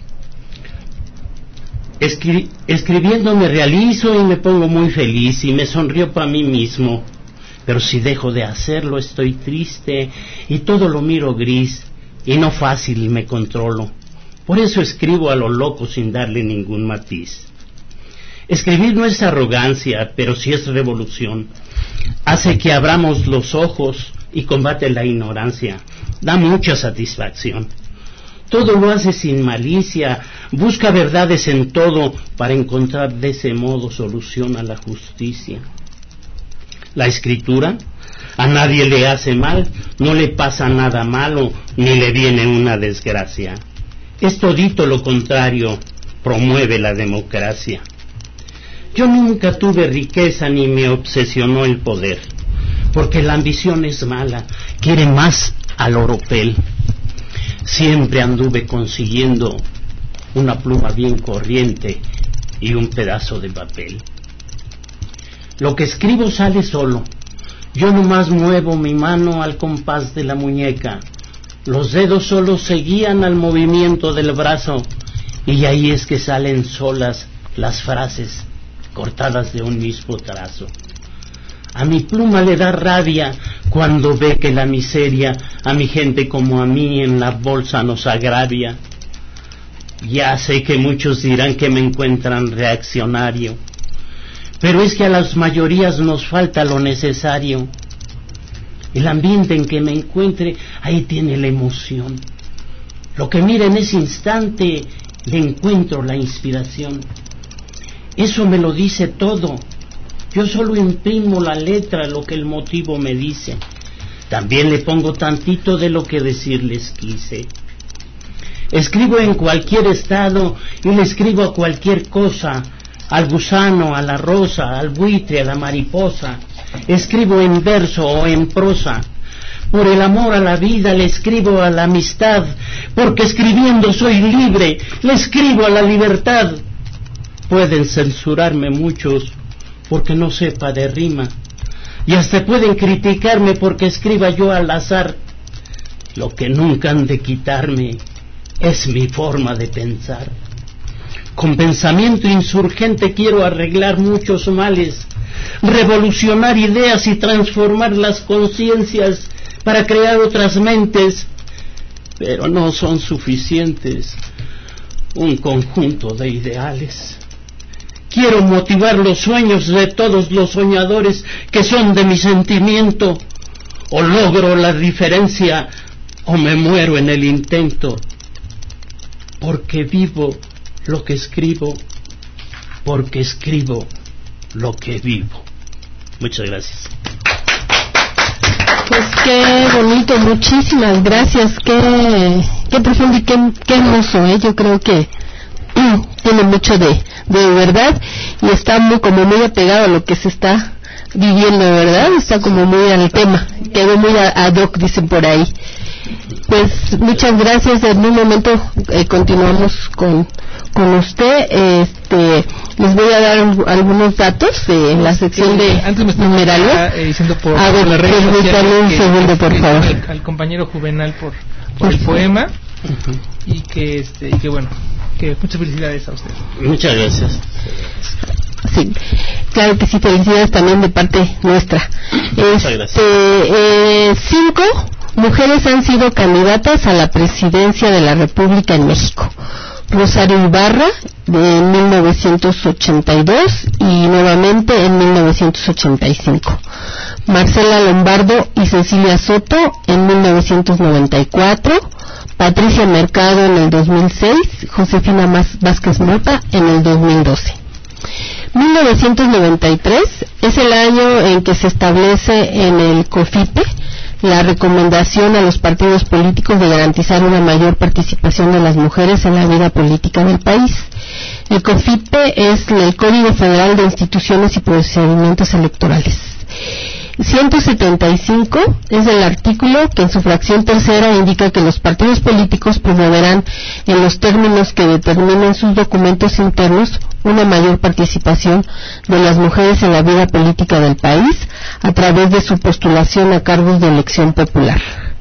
Speaker 14: Escribiendo me realizo y me pongo muy feliz y me sonrío para mí mismo. Pero si dejo de hacerlo estoy triste y todo lo miro gris y no fácil me controlo. Por eso escribo a lo loco sin darle ningún matiz. Escribir no es arrogancia, pero sí es revolución. Hace que abramos los ojos y combate la ignorancia. Da mucha satisfacción. Todo lo hace sin malicia, busca verdades en todo para encontrar de ese modo solución a la justicia. La escritura a nadie le hace mal, no le pasa nada malo, ni le viene una desgracia. Es todito lo contrario, promueve la democracia. Yo nunca tuve riqueza ni me obsesionó el poder, porque la ambición es mala, quiere más al oropel. Siempre anduve consiguiendo una pluma bien corriente y un pedazo de papel. Lo que escribo sale solo, yo nomás muevo mi mano al compás de la muñeca. Los dedos solo se guían al movimiento del brazo y ahí es que salen solas las frases cortadas de un mismo trazo. A mi pluma le da rabia cuando ve que la miseria a mi gente como a mí en la bolsa nos agravia. Ya sé que muchos dirán que me encuentran reaccionario, pero es que a las mayorías nos falta lo necesario. El ambiente en que me encuentre, ahí tiene la emoción. Lo que mire en ese instante, le encuentro la inspiración. Eso me lo dice todo. Yo solo imprimo la letra, lo que el motivo me dice. También le pongo tantito de lo que decirles quise. Escribo en cualquier estado y le escribo a cualquier cosa, al gusano, a la rosa, al buitre, a la mariposa. Escribo en verso o en prosa. Por el amor a la vida le escribo a la amistad, porque escribiendo soy libre, le escribo a la libertad. Pueden censurarme muchos porque no sepa de rima, y hasta pueden criticarme porque escriba yo al azar. Lo que nunca han de quitarme es mi forma de pensar. Con pensamiento insurgente quiero arreglar muchos males, revolucionar ideas y transformar las conciencias para crear otras mentes, pero no son suficientes un conjunto de ideales. Quiero motivar los sueños de todos los soñadores que son de mi sentimiento, o logro la diferencia o me muero en el intento, porque vivo lo que escribo, porque escribo lo que vivo. Muchas gracias.
Speaker 1: Pues qué bonito, muchísimas gracias, qué profundo y qué hermoso, yo creo que tiene mucho de verdad y está como muy apegado a lo que se está viviendo, ¿verdad? Está como muy al tema, quedó muy ad hoc, dicen por ahí. Pues muchas gracias. En un momento continuamos con usted. Les voy a dar algunos datos de la sección de numerales.
Speaker 13: Diciendo por
Speaker 1: a ver, permítame un segundo, por favor.
Speaker 13: Al compañero Juvenal por el poema y que bueno, que muchas felicidades a usted.
Speaker 14: Muchas gracias.
Speaker 1: Sí, claro que sí, felicidades también de parte nuestra.
Speaker 14: Muchas gracias.
Speaker 1: 5 mujeres han sido candidatas a la presidencia de la República en México. Rosario Ibarra de 1982 y nuevamente en 1985. Marcela Lombardo y Cecilia Soto en 1994. Patricia Mercado en el 2006. Josefina Vázquez Mota en el 2012. 1993 es el año en que se establece en el COFIPE la recomendación a los partidos políticos de garantizar una mayor participación de las mujeres en la vida política del país. El COFIPE es el Código Federal de Instituciones y Procedimientos Electorales. 175 es el artículo que en su fracción tercera indica que los partidos políticos promoverán en los términos que determinen sus documentos internos una mayor participación de las mujeres en la vida política del país a través de su postulación a cargos de elección popular.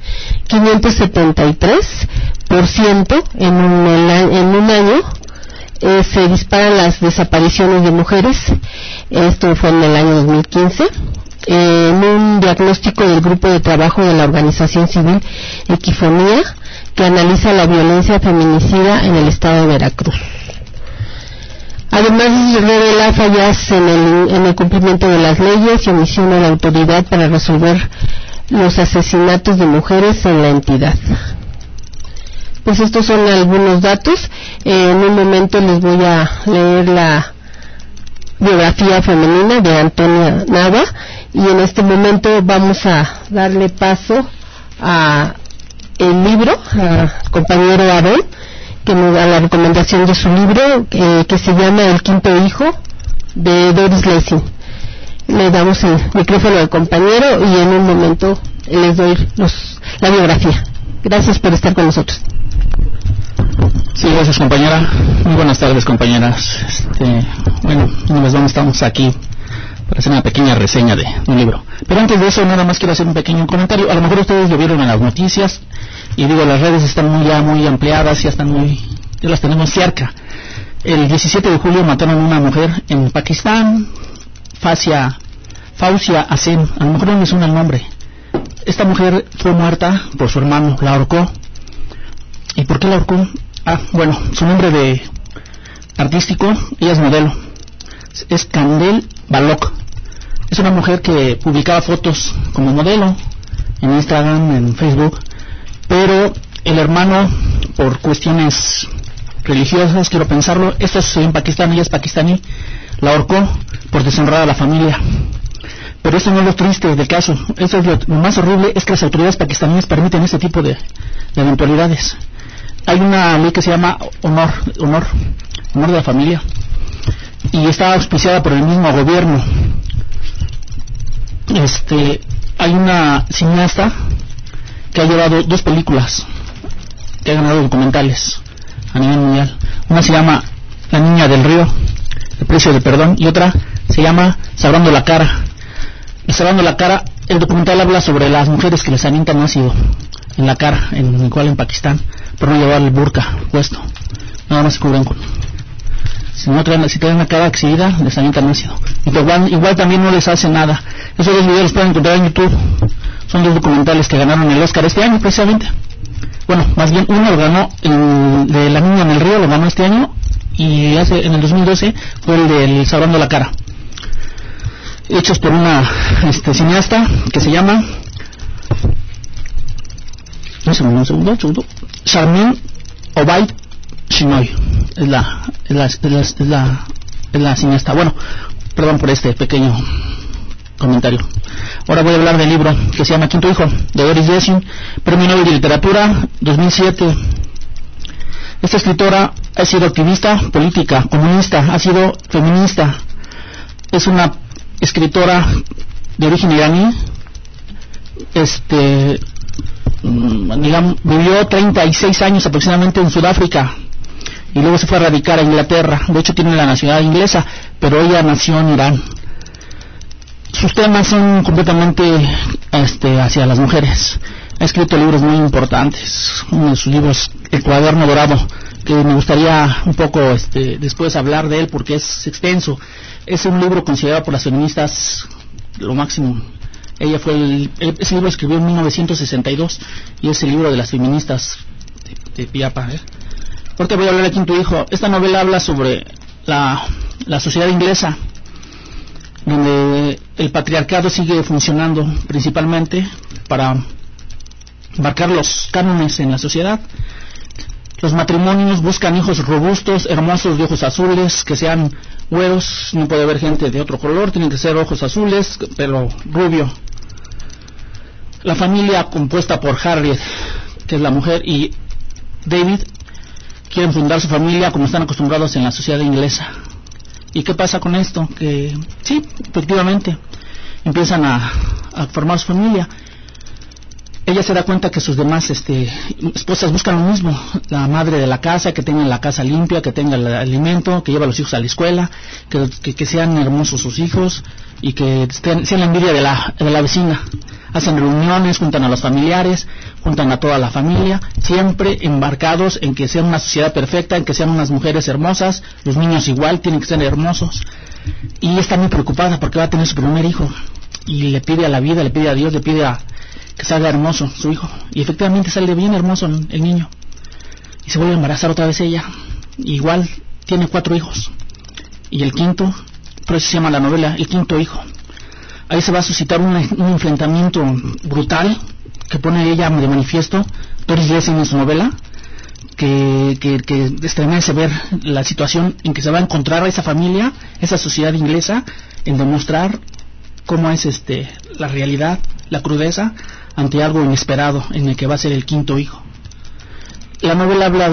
Speaker 1: 573% en un año se disparan las desapariciones de mujeres. Esto fue en el año 2015. En un diagnóstico del grupo de trabajo de la organización civil Equifonía, que analiza la violencia feminicida en el estado de Veracruz. Además, revela fallas en el cumplimiento de las leyes y omisión de la autoridad para resolver los asesinatos de mujeres en la entidad. Pues estos son algunos datos. En un momento les voy a leer la biografía femenina de Antonia Nava, y en este momento vamos a darle paso a el libro, al compañero Aarón, que nos da la recomendación de su libro, que se llama El Quinto Hijo, de Doris Lessing. Le damos el micrófono al compañero y en un momento les doy la biografía. Gracias por estar con nosotros.
Speaker 11: Sí, gracias, compañera. Muy buenas tardes, compañeras. Bueno, estamos aquí para hacer una pequeña reseña de un libro. Pero antes de eso, nada más quiero hacer un pequeño comentario. A lo mejor ustedes lo vieron en las noticias, y digo, las redes están muy ampliadas, ya las tenemos cerca. El 17 de julio mataron a una mujer en Pakistán, Fausia Hussain, a lo mejor no me suena el nombre. Esta mujer fue muerta por su hermano, la ahorcó. ¿Y por qué la ahorcó? Bueno, su nombre de artístico, ella es modelo, es Kandel Balok. Es una mujer que publicaba fotos como modelo en Instagram, en Facebook, pero el hermano, por cuestiones religiosas, quiero pensarlo, esto sucedió en Pakistán, ella es pakistaní, la ahorcó por deshonrar a la familia. Pero eso no es lo triste del caso. Eso es lo más horrible, es que las autoridades pakistaníes permiten este tipo de eventualidades. Hay una ley que se llama honor de la familia, y está auspiciada por el mismo gobierno. Hay una cineasta que ha llevado 2 películas que ha ganado documentales a nivel mundial. Una se llama La Niña del Río, El Precio de Perdón, y otra se llama Salvando la Cara. Salvando la Cara, el documental habla sobre las mujeres que les avientan ácido en la cara, igual en Pakistán, por no llevar el burka puesto. Nada más se cubren con... Si traen la cara exhibida, les avientan ácido. Igual también no les hace nada. Esos 2 videos los pueden encontrar en YouTube. Son 2 documentales que ganaron el Oscar este año, precisamente. Bueno, más bien uno lo ganó, de La Niña en el Río, lo ganó este año, y en el 2012 fue el del Salvando la Cara, hechos por una cineasta que se llama un segundo, Sharmin Obaid Chinoy, es la cineasta. Bueno, perdón por este pequeño comentario. Ahora voy a hablar del libro que se llama Quinto Hijo, de Doris Lessing, Premio Nobel de Literatura 2007. Esta escritora ha sido activista política, comunista, ha sido feminista, es una escritora de origen iraní. Vivió 36 años aproximadamente en Sudáfrica y luego se fue a radicar a Inglaterra. De hecho tiene la nacionalidad inglesa, pero ella nació en Irán. Sus temas son completamente hacia las mujeres. Ha escrito libros muy importantes. Uno de sus libros, El Cuaderno Dorado, que me gustaría un poco después hablar de él porque es extenso. Es un libro considerado por las feministas lo máximo. Ella ese libro escribió en 1962 y es el libro de las feministas de Piapa. Ahorita voy a hablar de Quinto Hijo. Esta novela habla sobre la sociedad inglesa, donde el patriarcado sigue funcionando principalmente para marcar los cánones en la sociedad. Los matrimonios buscan hijos robustos, hermosos, de ojos azules, que sean güeros. No puede haber gente de otro color, tienen que ser ojos azules, pelo rubio. la familia compuesta por Harriet, que es la mujer, y David quieren fundar su familia como están acostumbrados en la sociedad inglesa. ¿Y qué pasa con esto? Que sí, efectivamente empiezan a formar su familia. Ella se da cuenta que sus demás esposas buscan lo mismo, la madre de la casa, que tenga la casa limpia, que tenga el alimento, que lleve a los hijos a la escuela, que sean hermosos sus hijos y que sean la envidia de la vecina. Hacen reuniones, juntan a los familiares, juntan a toda la familia, siempre embarcados en que sea una sociedad perfecta, en que sean unas mujeres hermosas, los niños igual tienen que ser hermosos. Y está muy preocupada porque va a tener su primer hijo y le pide a la vida, le pide a Dios, le pide a que salga hermoso su hijo, y efectivamente sale bien hermoso el niño, y se vuelve a embarazar otra vez ella, igual tiene 4 hijos, y el quinto, por eso se llama la novela El quinto hijo. Ahí se va a suscitar un enfrentamiento brutal que pone ella de manifiesto Doris Lessing en su novela, que estremece ver la situación en que se va a encontrar a esa familia, esa sociedad inglesa, en demostrar cómo es la realidad, la crudeza ante algo inesperado en el que va a ser el quinto hijo. La novela habla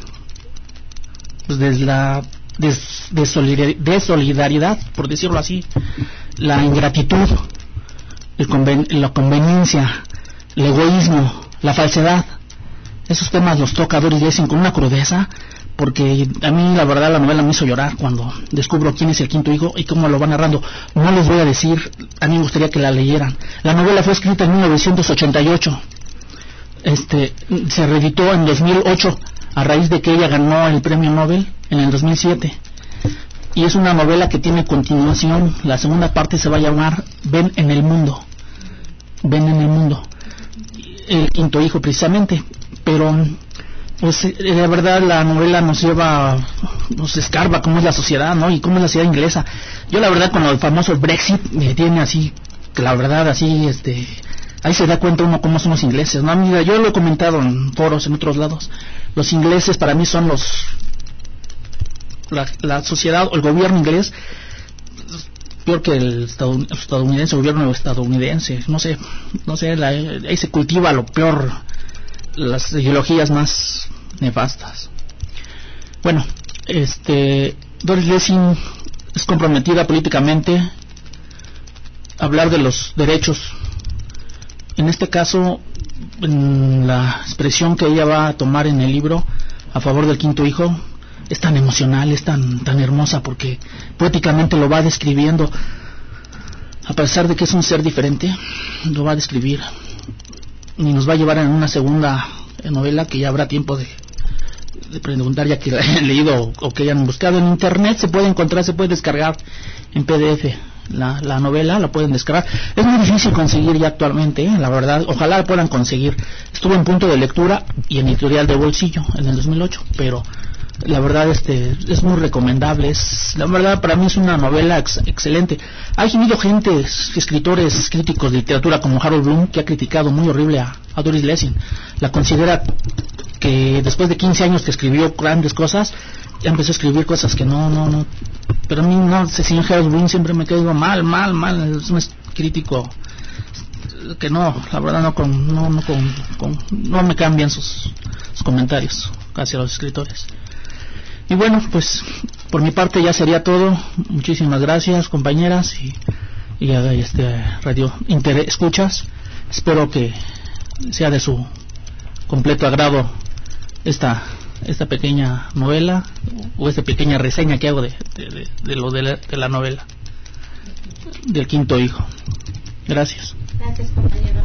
Speaker 11: de solidaridad, por decirlo así, la ingratitud, la conveniencia, el egoísmo, la falsedad. Esos temas los toca Doris Lessing con una crudeza, porque a mí la verdad la novela me hizo llorar cuando descubro quién es el quinto hijo y cómo lo va narrando. No les voy a decir, a mí me gustaría que la leyeran. La novela fue escrita en 1988, se reeditó en 2008 a raíz de que ella ganó el premio Nobel en el 2007, y es una novela que tiene continuación. La segunda parte se va a llamar Ven en el mundo, el quinto hijo precisamente. Pero pues la verdad la novela nos escarba cómo es la sociedad, ¿no? Y cómo es la sociedad inglesa. Yo la verdad con el famoso Brexit me tiene así, que la verdad así, ahí se da cuenta uno cómo son los ingleses, ¿no? Mira, yo lo he comentado en foros, en otros lados. Los ingleses para mí son la sociedad o el gobierno inglés peor que el estadounidense, el gobierno estadounidense. No sé, ahí se cultiva lo peor, las ideologías más nefastas. Bueno, Doris Lessing es comprometida políticamente a hablar de los derechos. En este caso, en la expresión que ella va a tomar en el libro a favor del quinto hijo es tan emocional, es tan hermosa, porque poéticamente lo va describiendo. A pesar de que es un ser diferente, lo va a describir y nos va a llevar en una segunda novela que ya habrá tiempo de preguntar, ya que la hayan leído o que hayan buscado en internet. Se puede encontrar, se puede descargar en PDF la novela, la pueden descargar. Es muy difícil conseguir ya actualmente, la verdad. Ojalá la puedan conseguir. Estuvo en punto de lectura y en editorial de bolsillo en el 2008, pero la verdad es muy recomendable. La verdad para mí es una novela excelente. Ha habido gente, escritores, críticos de literatura como Harold Bloom, que ha criticado muy horrible a Doris Lessing. La considera que después de 15 años que escribió grandes cosas, ya empezó a escribir cosas que no. Pero a mí no, ese señor Harold Bloom siempre me quedó mal. Es un crítico que no, la verdad no me cambian sus comentarios hacia los escritores. Y bueno, pues por mi parte ya sería todo. Muchísimas gracias, compañeras y radio escuchas. Espero que sea de su completo agrado esta pequeña novela o esta pequeña reseña que hago de la novela del quinto hijo. Gracias.
Speaker 7: Gracias, compañero.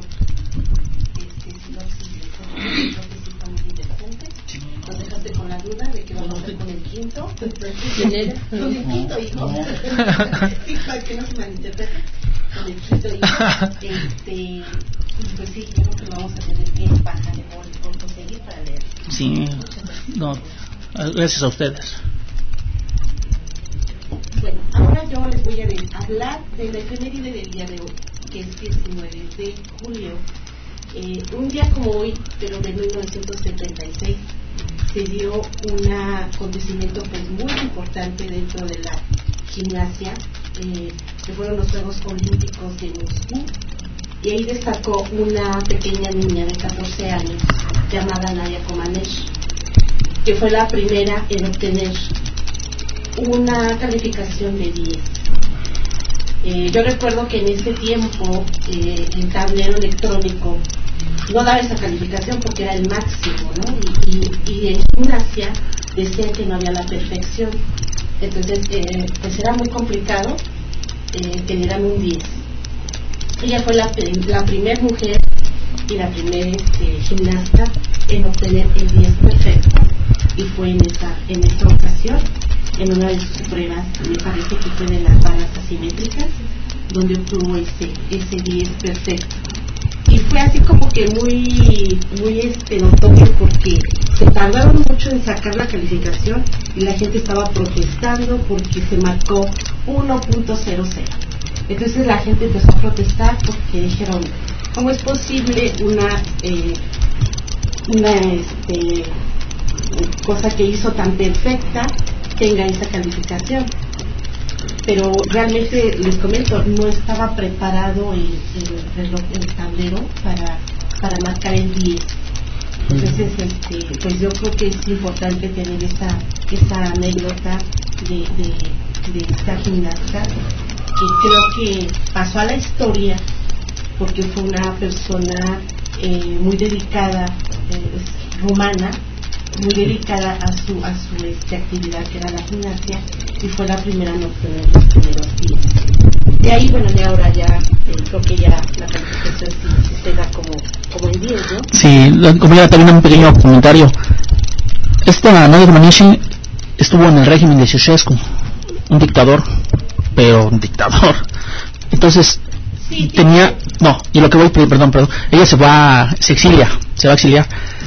Speaker 7: Nos dejaste con la duda de que vamos a hacer con el quinto. ¿Quién era? Con el quinto hijo. Sí, para que no se malinterprete. Con el quinto hijo. Pues sí, creo que lo vamos a tener que bajar por conseguir para leer.
Speaker 11: Sí, no, gracias a ustedes.
Speaker 7: Bueno, ahora yo les voy a hablar de la efeméride del día de hoy, que es 19 de julio. Un día como hoy, pero de 1976, se dio un acontecimiento pues muy importante dentro de la gimnasia, que fueron los Juegos Olímpicos de Moscú. y ahí destacó una pequeña niña de 14 años llamada Nadia Comaneci, que fue la primera en obtener una calificación de 10. Yo recuerdo que en ese tiempo el tablero electrónico no daba esa calificación porque era el máximo, ¿no? Y en gimnasia decían que no había la perfección. Entonces, pues era muy complicado que dieran un 10. Ella fue la primera mujer y la primera gimnasta en obtener el 10 perfecto, y fue en esta ocasión, en una de sus pruebas, me parece que fue de las varas asimétricas, donde obtuvo ese 10 perfecto. Y fue así como que muy notorio, porque se tardaron mucho en sacar la calificación y la gente estaba protestando porque se marcó 1.00. Entonces la gente empezó a protestar porque dijeron, ¿cómo es posible una cosa que hizo tan perfecta tenga esa calificación? Pero realmente, les comento, no estaba preparado el tablero para marcar el 10. Entonces, pues yo creo que es importante tener esa anécdota de esta gimnasta, que creo que pasó a la historia porque fue una persona muy dedicada, rumana, muy dedicada a su actividad, que era la gimnasia, y fue la primera en obtener los primeros 10. De ahí, bueno, de ahora ya creo que ya la calificación sí se da como en 10, ¿no?
Speaker 11: Sí, voy a tener un pequeño comentario. Esta Nadia Comaneci estuvo en el régimen de Ceausescu, un dictador, pero un dictador. Entonces, sí, tenía... No, y lo que voy... Perdón, ella se va a exiliar.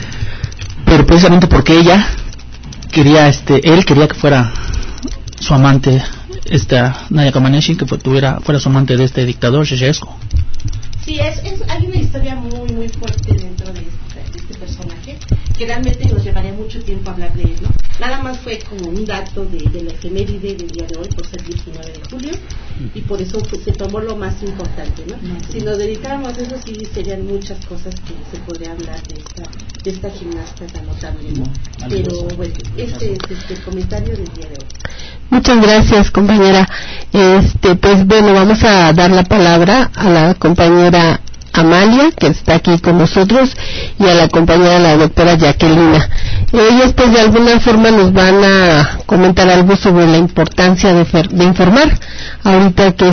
Speaker 11: Pero precisamente porque ella quería, él quería que fuera su amante, Nadia Comaneci, que fuera su amante de este dictador Ceausescu.
Speaker 7: Sí, hay una historia muy muy fuerte dentro de este personaje, que realmente nos llevaría mucho tiempo hablar de él, ¿no? Nada más fue como un dato de la efeméride del día de hoy, por ser 19 de julio, y por eso se tomó lo más importante, ¿no? Si nos dedicáramos a eso, sí serían muchas cosas que se podría hablar de esta gimnasta tan notable, ¿no? Pero bueno, este es el comentario del día de hoy.
Speaker 1: Muchas gracias, compañera. Pues bueno, vamos a dar la palabra a la compañera Amalia, que está aquí con nosotros, y a la compañera, la doctora Jacquelina. Ellas pues de alguna forma nos van a comentar algo sobre la importancia de informar, ahorita que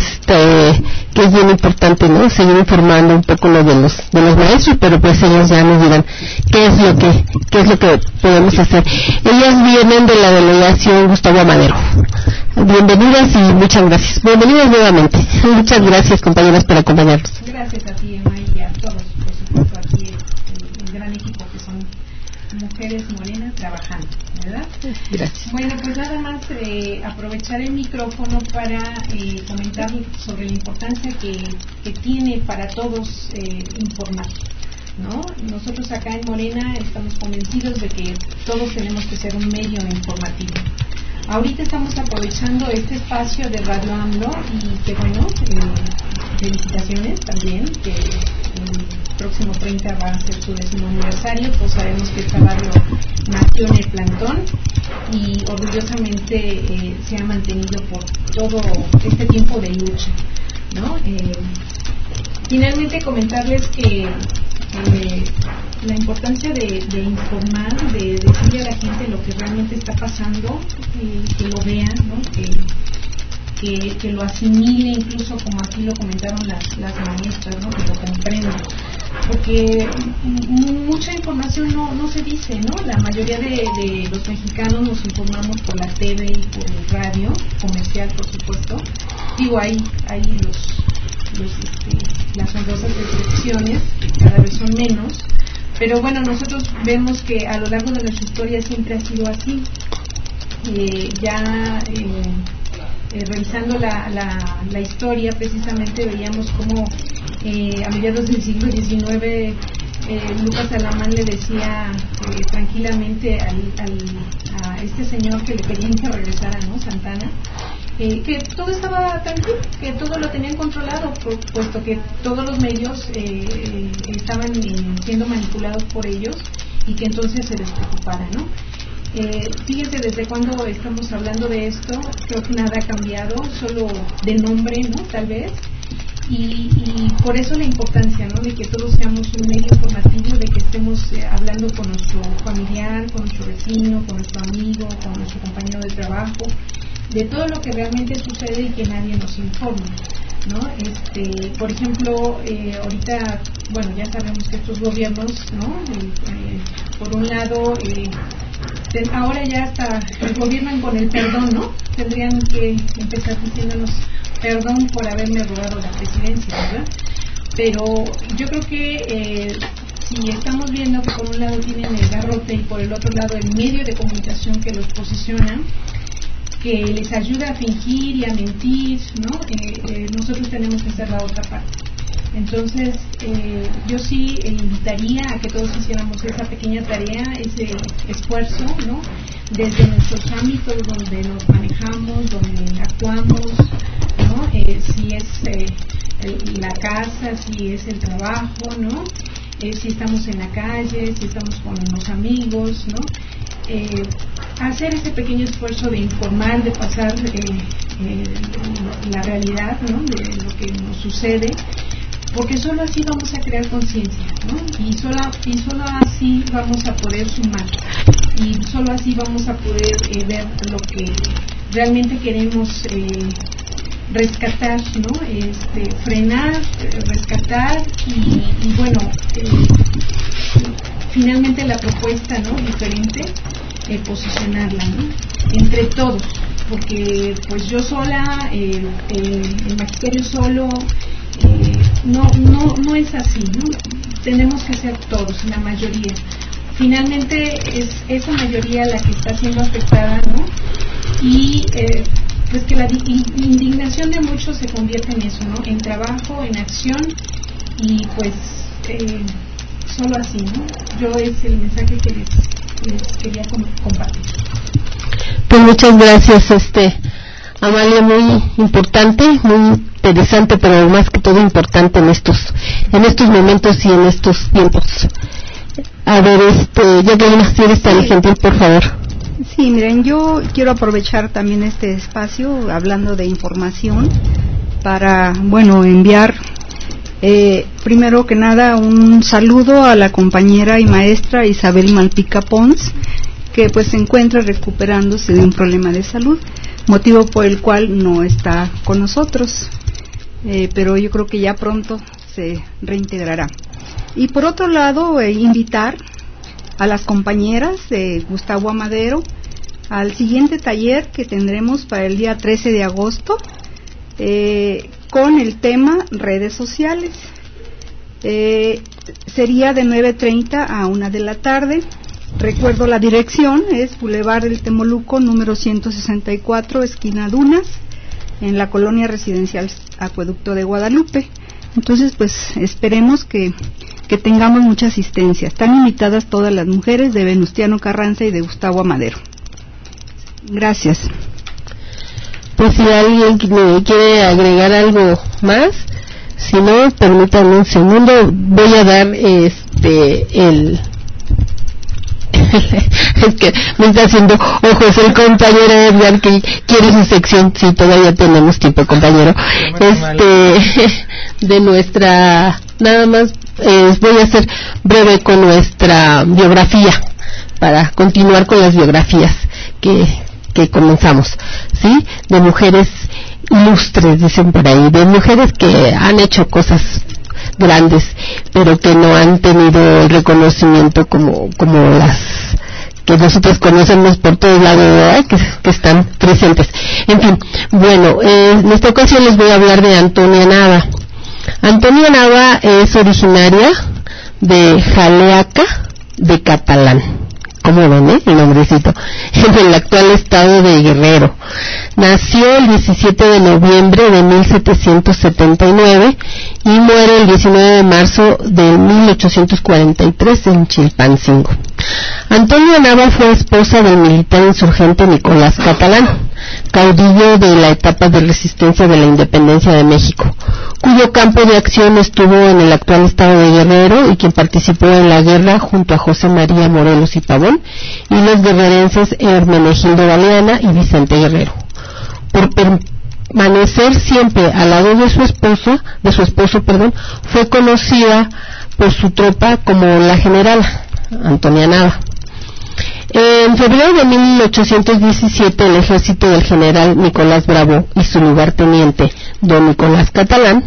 Speaker 1: es bien importante, ¿no? Seguir informando un poco de los maestros, pero pues ellos ya nos dirán qué es lo que podemos hacer. Ellas vienen de la delegación Gustavo Amadero. Bienvenidas y muchas gracias. Bienvenidas nuevamente. Muchas gracias, compañeras, por acompañarnos.
Speaker 9: Gracias a ti, Emma, y a todos, por supuesto, aquí el gran equipo que son mujeres morenas trabajando, ¿verdad?
Speaker 1: Gracias.
Speaker 9: Bueno, pues nada más aprovechar el micrófono para comentar sobre la importancia que tiene para todos informar, ¿no? Nosotros acá en Morena estamos convencidos de que todos tenemos que ser un medio informativo. Ahorita estamos aprovechando este espacio de Radio AMLO, y que bueno, felicitaciones también, que el próximo 30 va a ser su 10º aniversario. Pues sabemos que esta radio nació en el plantón y orgullosamente se ha mantenido por todo este tiempo de lucha, ¿no? Finalmente comentarles que la importancia de informar, de decirle a la gente lo que realmente está pasando, que lo vean, ¿no? Que lo asimile, incluso como aquí lo comentaron las maestras, ¿no? Que lo comprendan, porque mucha información no se dice, ¿no? La mayoría de los mexicanos nos informamos por la TV y por el radio comercial, por supuesto. Digo, hay las honrosas excepciones, que cada vez son menos, pero bueno, nosotros vemos que a lo largo de nuestra historia siempre ha sido así. Revisando la historia, precisamente veíamos cómo a mediados del siglo XIX Lucas Alamán le decía tranquilamente a este señor que le pedían que regresara, ¿no? Santana, que todo estaba tranquilo, que todo lo tenían controlado, puesto que todos los medios estaban siendo manipulados por ellos y que entonces se despreocupara, ¿no? Fíjense desde cuando estamos hablando de esto, creo que nada ha cambiado, solo de nombre, ¿no? Tal vez. Y por eso la importancia, ¿no? De que todos seamos un medio informativo, de que estemos hablando con nuestro familiar, con nuestro vecino, con nuestro amigo, con nuestro compañero de trabajo, de todo lo que realmente sucede y que nadie nos informe, ¿no? Por ejemplo, ahorita, bueno, ya sabemos que estos gobiernos, ¿no? Por un lado, ahora ya hasta gobiernan con el perdón, ¿no? Tendrían que empezar diciéndonos perdón por haberme robado la presidencia, ¿verdad? Pero yo creo que si estamos viendo que por un lado tienen el garrote y por el otro lado el medio de comunicación que los posiciona, que les ayuda a fingir y a mentir, ¿no? Nosotros tenemos que hacer la otra parte. Entonces, yo sí invitaría a que todos hiciéramos esa pequeña tarea, ese esfuerzo, ¿no? Desde nuestros ámbitos donde nos manejamos, donde actuamos, ¿no? Si es la casa, si es el trabajo, ¿no? Si estamos en la calle, si estamos con los amigos, ¿no? Hacer ese pequeño esfuerzo de informar, de pasar la realidad, ¿no? De lo que nos sucede, porque solo así vamos a crear conciencia, ¿no? Y solo así vamos a poder sumar, y solo así vamos a poder ver lo que realmente queremos rescatar, ¿no? Frenar, rescatar y bueno, finalmente la propuesta, ¿no? Diferente, posicionarla, ¿no? Entre todos, porque pues yo sola, el magisterio solo, no es así, ¿no? Tenemos que ser todos, la mayoría. Finalmente es esa mayoría la que está siendo afectada, ¿no? Y pues que la indignación de muchos se convierte en eso, ¿no? En trabajo, en acción, y pues solo así, ¿no? Yo es el mensaje que les quería compartir.
Speaker 1: Pues muchas gracias, Amalia, muy importante, muy interesante, pero más que todo importante en estos momentos y en estos tiempos. A ver, ya que una serie tan gentil, por favor.
Speaker 10: Sí, miren, yo quiero aprovechar también este espacio, hablando de información, para, bueno, enviar primero que nada un saludo a la compañera y maestra Isabel Malpica Pons, que pues se encuentra recuperándose de un problema de salud, motivo por el cual no está con nosotros, pero yo creo que ya pronto se reintegrará. Y por otro lado, invitar a las compañeras de Gustavo Amadero al siguiente taller que tendremos para el día 13 de agosto con el tema redes sociales. Sería de 9:30 a 1 de la tarde. Recuerdo la dirección, es Boulevard del Temoluco, número 164, esquina Dunas, en la colonia residencial Acueducto de Guadalupe. Entonces, pues esperemos que tengamos mucha asistencia. Están invitadas todas las mujeres de Venustiano Carranza y de Gustavo Amadero. Gracias.
Speaker 1: Pues si alguien quiere agregar algo más, si no, permítanme un segundo, voy a dar es que me está haciendo ojos el compañero Edgar, que quiere su sección. Sí, todavía tenemos tiempo, compañero. De nuestra, nada más voy a ser breve con nuestra biografía para continuar con las biografías que comenzamos, ¿sí? De mujeres ilustres, dicen por ahí, de mujeres que han hecho cosas grandes, pero que no han tenido el reconocimiento como las que nosotros conocemos por todos lados, ¿verdad? Que están presentes. En fin, bueno, en esta ocasión les voy a hablar de Antonia Nava. Antonia Nava es originaria de Jaleaca de Catalán, ¿cómo ven, el nombrecito? En el actual estado de Guerrero. Nació el 17 de noviembre de 1779 y muere el 19 de marzo de 1843 en Chilpancingo. Antonia Nava fue esposa del militar insurgente Nicolás Catalán.
Speaker 15: caudillo de la etapa de resistencia de la independencia de México, cuyo campo de acción estuvo en el actual estado de Guerrero y quien participó en la guerra junto a José María Morelos y Pavón y los guerrerenses Hermenegildo Galeana y Vicente Guerrero. Por permanecer siempre al lado de su esposo, fue conocida por su tropa como la general Antonia Nava. En febrero de 1817, el ejército del general Nicolás Bravo y su lugarteniente, don Nicolás Catalán,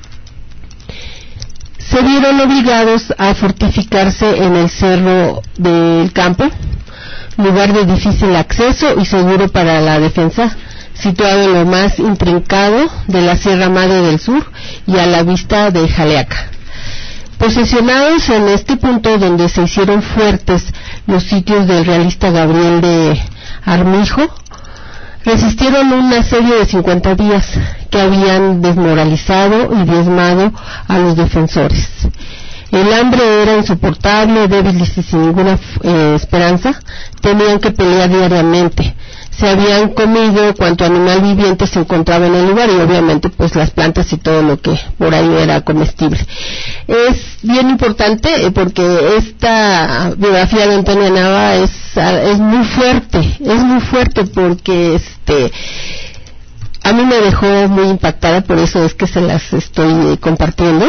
Speaker 15: se vieron obligados a fortificarse en el Cerro del Campo, lugar de difícil acceso y seguro para la defensa, situado en lo más intrincado de la Sierra Madre del Sur y a la vista de Jaleaca. Posesionados en este punto donde se hicieron fuertes los sitios del realista Gabriel de Armijo, resistieron un asedio de 50 días que habían desmoralizado y diezmado a los defensores. El hambre era insoportable, débiles y sin ninguna esperanza, tenían que pelear diariamente. Se habían comido cuanto animal viviente se encontraba en el lugar y obviamente pues las plantas y todo lo que por ahí era comestible. Es bien importante porque esta biografía de Antonia Nava es muy fuerte porque a mí me dejó muy impactada, por eso es que se las estoy compartiendo.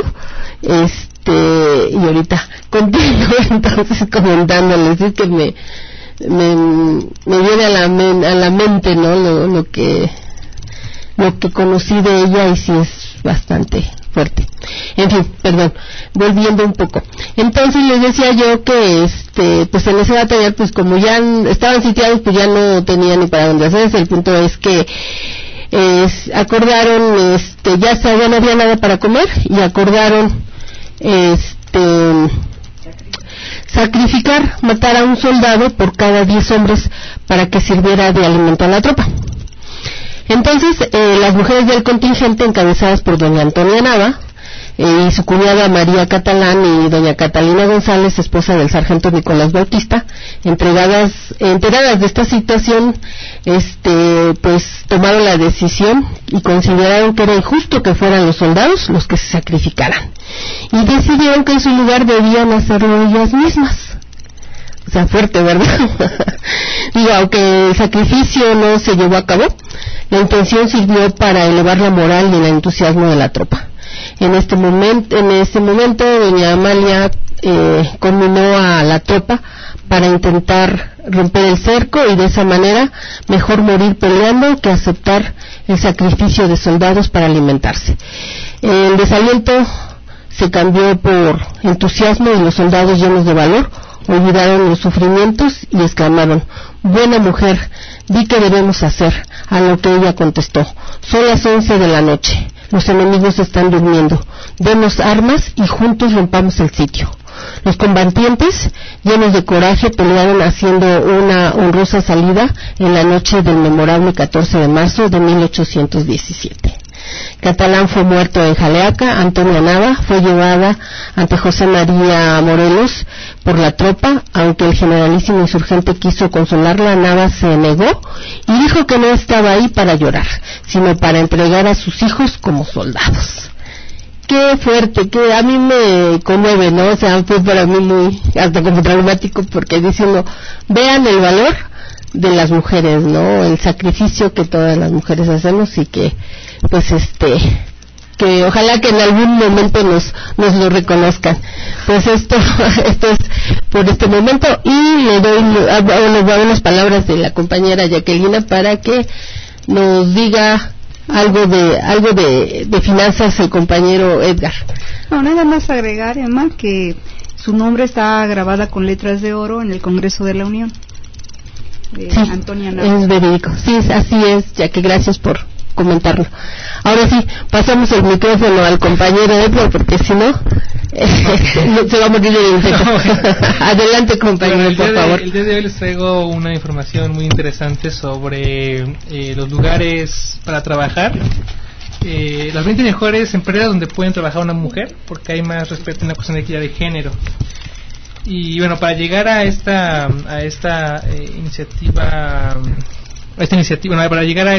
Speaker 15: Y ahorita continúo entonces comentándoles, es que me viene a la mente, ¿no? Lo que conocí de ella, y sí es bastante fuerte. En fin, perdón, volviendo un poco. Entonces les decía yo que pues en ese batalla, pues como ya estaban sitiados, pues ya no tenían ni para dónde hacerse. El punto es que acordaron, ya no había nada para comer, y acordaron matar a un soldado por cada 10 hombres para que sirviera de alimento a la tropa. Entonces, las mujeres del contingente, encabezadas por doña Antonia Nava y su cuñada María Catalán y doña Catalina González, esposa del sargento Nicolás Bautista, enteradas de esta situación, pues tomaron la decisión y consideraron que era injusto que fueran los soldados los que se sacrificaran, y decidieron que en su lugar debían hacerlo ellas mismas. O sea, fuerte, ¿verdad? Digo, aunque el sacrificio no se llevó a cabo, la intención sirvió para elevar la moral y el entusiasmo de la tropa. En ese momento, doña Amalia conminó a la tropa para intentar romper el cerco, y de esa manera mejor morir peleando que aceptar el sacrificio de soldados para alimentarse. El desaliento se cambió por entusiasmo, y los soldados, llenos de valor, olvidaron los sufrimientos y exclamaron: buena mujer, di qué debemos hacer. A lo que ella contestó: son las 11 de la noche, los enemigos están durmiendo, demos armas y juntos rompamos el sitio. Los combatientes, llenos de coraje, pelearon haciendo una honrosa salida en la noche del memorable 14 de marzo de 1817. Catalán fue muerto en Jaleaca. Antonia Nava fue llevada ante José María Morelos por la tropa. Aunque el generalísimo insurgente quiso consolarla, Nava se negó y dijo que no estaba ahí para llorar, sino para entregar a sus hijos como soldados. Qué fuerte, que a mí me conmueve, ¿no? O sea, fue para mí muy, hasta como traumático, porque diciendo, vean el valor de las mujeres, ¿no? El sacrificio que todas las mujeres hacemos, y que pues que ojalá que en algún momento nos lo reconozcan. Pues esto es por este momento, y le doy unas palabras de la compañera Jacquelina para que nos diga algo de finanzas el compañero Edgar.
Speaker 10: No, nada más agregar, Emma, que su nombre está grabada con letras de oro en el Congreso de la Unión.
Speaker 15: Sí,
Speaker 10: Antonia Nava.
Speaker 15: Es verídico. Sí, así es, ya que gracias por comentarlo. Ahora sí, pasamos el micrófono al compañero Edgar, porque si no, se va a morir de infecto. Adelante, compañero, bueno, por favor.
Speaker 13: El día de hoy les traigo una información muy interesante sobre los lugares para trabajar. Las 20 mejores empresas donde pueden trabajar una mujer, porque hay más respeto en la cuestión de equidad de género. Y bueno, para llegar a esta iniciativa iniciativa, ¿no? Para llegar a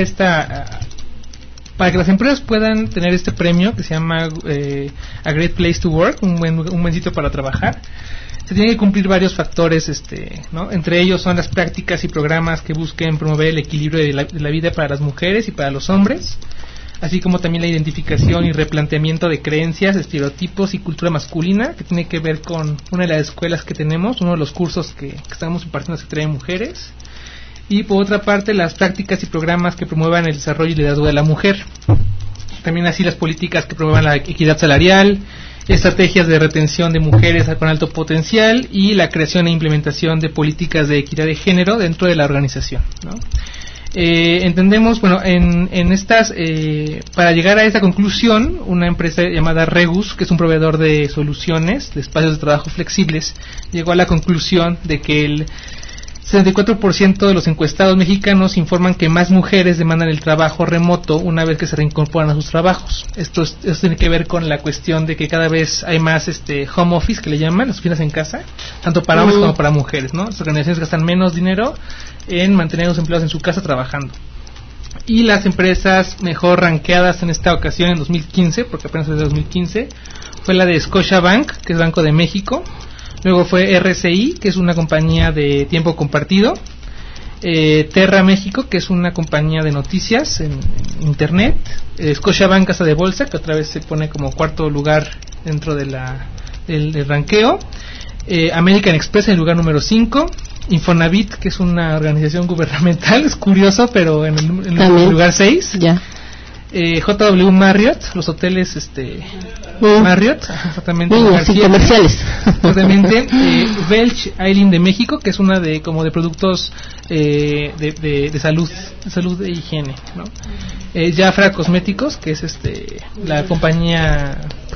Speaker 13: para que las empresas puedan tener este premio que se llama A Great Place to Work, un buen sitio para trabajar, se tienen que cumplir varios factores, ¿no? Entre ellos son las prácticas y programas que busquen promover el equilibrio de la vida para las mujeres y para los hombres, así como también la identificación y replanteamiento de creencias, estereotipos y cultura masculina, que tiene que ver con una de las escuelas que tenemos, uno de los cursos que estamos impartiendo en la Secretaría de Mujeres. Y por otra parte, las prácticas y programas que promuevan el desarrollo y liderazgo de la mujer. También así las políticas que promuevan la equidad salarial, estrategias de retención de mujeres con alto potencial y la creación e implementación de políticas de equidad de género dentro de la organización, ¿no? Entendemos, bueno, en estas, para llegar a esta conclusión, una empresa llamada Regus, que es un proveedor de soluciones, de espacios de trabajo flexibles, llegó a la conclusión de que el 74% de los encuestados mexicanos informan que más mujeres demandan el trabajo remoto una vez que se reincorporan a sus trabajos. Esto tiene que ver con la cuestión de que cada vez hay más home office, que le llaman, las oficinas en casa, tanto para hombres como para mujeres, ¿no? Las organizaciones gastan menos dinero en mantener a los empleados en su casa trabajando. Y las empresas mejor rankeadas en esta ocasión, en 2015, porque apenas es de 2015, fue la de Scotiabank, que es Banco de México. Luego fue RCI, que es una compañía de tiempo compartido, Terra México, que es una compañía de noticias en internet, Scotiabank Casa de Bolsa, que otra vez se pone como cuarto lugar dentro de del ranqueo, American Express en el lugar número 5, Infonavit, que es una organización gubernamental, es curioso, pero en el lugar 6. Ya. JW Marriott, los hoteles Marriott, exactamente,
Speaker 15: sí, comerciales.
Speaker 13: Exactamente. Welch Island de México, que es una de productos de salud e higiene, ¿no? Jafra Cosméticos, que es la compañía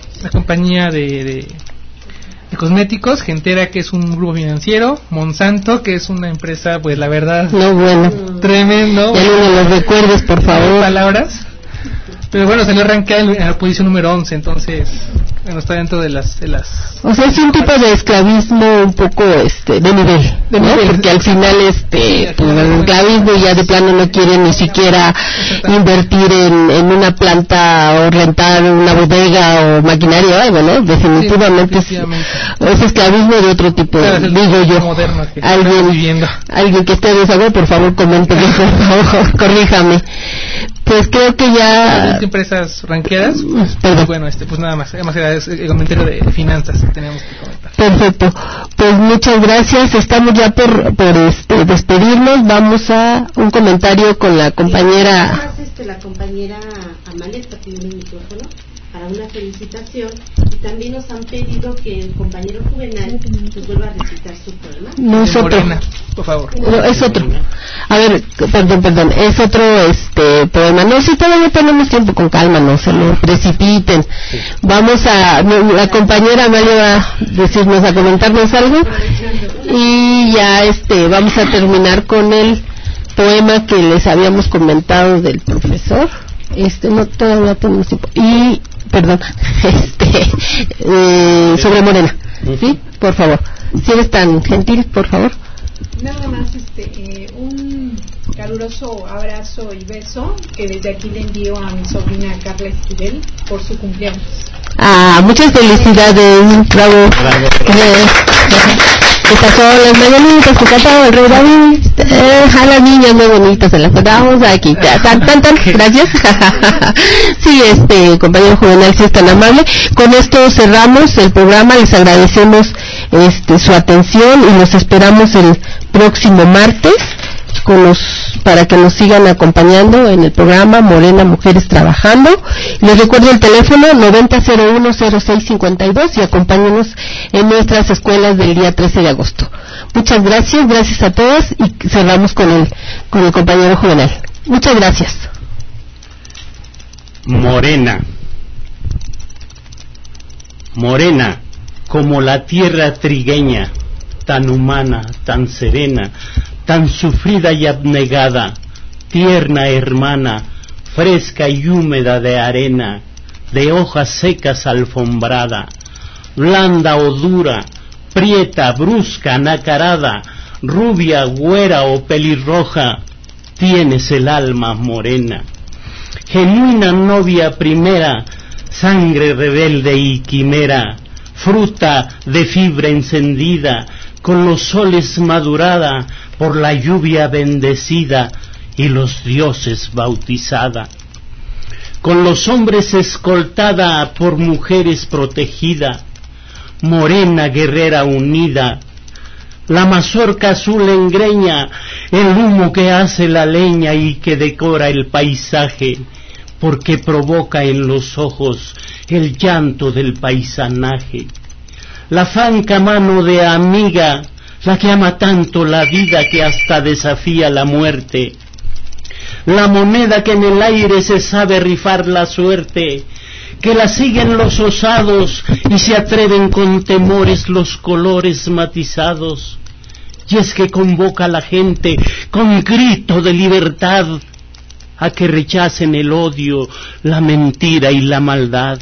Speaker 13: de cosméticos, Gentera, que es un grupo financiero, Monsanto, que es una empresa, pues la verdad, tremendo.
Speaker 15: Ya no me los recuerdes, por favor.
Speaker 13: Palabras. Pero bueno, se le arranca en la posición número 11, entonces, bueno, está dentro de las...
Speaker 15: O sea, es un tipo de esclavismo un poco de nivel, ¿no? Porque al final pues, el esclavismo ya de plano no quiere ni siquiera invertir en una planta o rentar una bodega o maquinaria, bueno, definitivamente es esclavismo de otro tipo, digo yo. Alguien que esté de desacuerdo, por favor, comente, por favor, corríjame. Pues creo que ya...
Speaker 13: empresas ranqueadas, pues bueno, pues nada más, además era el comentario de finanzas que teníamos que comentar.
Speaker 15: Perfecto, pues muchas gracias, estamos ya por despedirnos, vamos a un comentario con la compañera...
Speaker 7: La compañera Amalia está pidiendo el micrófono para una felicitación y también nos han pedido que el compañero Juvenal nos vuelva a recitar su poema.
Speaker 15: No es otro,
Speaker 13: Morena, por favor.
Speaker 15: No, es otro. A ver, perdón, es otro poema. No, si todavía tenemos tiempo, con calma, no se lo precipiten. Sí. Vamos la compañera Amalia va a comentarnos algo y ya vamos a terminar con el poema que les habíamos comentado del profesor. No, todavía tenemos tiempo. Y perdón, sobre Morena, ¿sí? Por favor, si eres tan gentil, por favor.
Speaker 9: Nada más, un caluroso abrazo y beso que desde aquí le envío a mi sobrina Carla Esquivel por su cumpleaños.
Speaker 15: Muchas felicidades, bravo. Estas son las mañanitas que cantaba el rey David, a las niñas muy bonitas se las cantamos aquí, tan, gracias. Sí, compañero Juvenal, si es tan amable. Con esto cerramos el programa, les agradecemos su atención y los esperamos el próximo martes para que nos sigan acompañando en el programa Morena Mujeres Trabajando. Les recuerdo el teléfono 90010652 y acompáñenos en nuestras escuelas del día 13 de agosto. Muchas gracias a todas y cerramos con el compañero Juvenal. Muchas gracias.
Speaker 14: Morena, como la tierra trigueña, tan humana, tan serena, tan sufrida y abnegada, tierna hermana, fresca y húmeda de arena, de hojas secas alfombrada, blanda o dura, prieta, brusca, nacarada, rubia, güera o pelirroja, tienes el alma morena, genuina novia primera, sangre rebelde y quimera, fruta de fibra encendida, con los soles madurada, por la lluvia bendecida y los dioses bautizada, con los hombres escoltada, por mujeres protegida, morena guerrera unida, la mazorca azul engreña, el humo que hace la leña y que decora el paisaje, porque provoca en los ojos el llanto del paisanaje. La franca mano de amiga, la que ama tanto la vida que hasta desafía la muerte. La moneda que en el aire se sabe rifar la suerte, que la siguen los osados y se atreven con temores los colores matizados. Y es que convoca a la gente con grito de libertad a que rechacen el odio, la mentira y la maldad.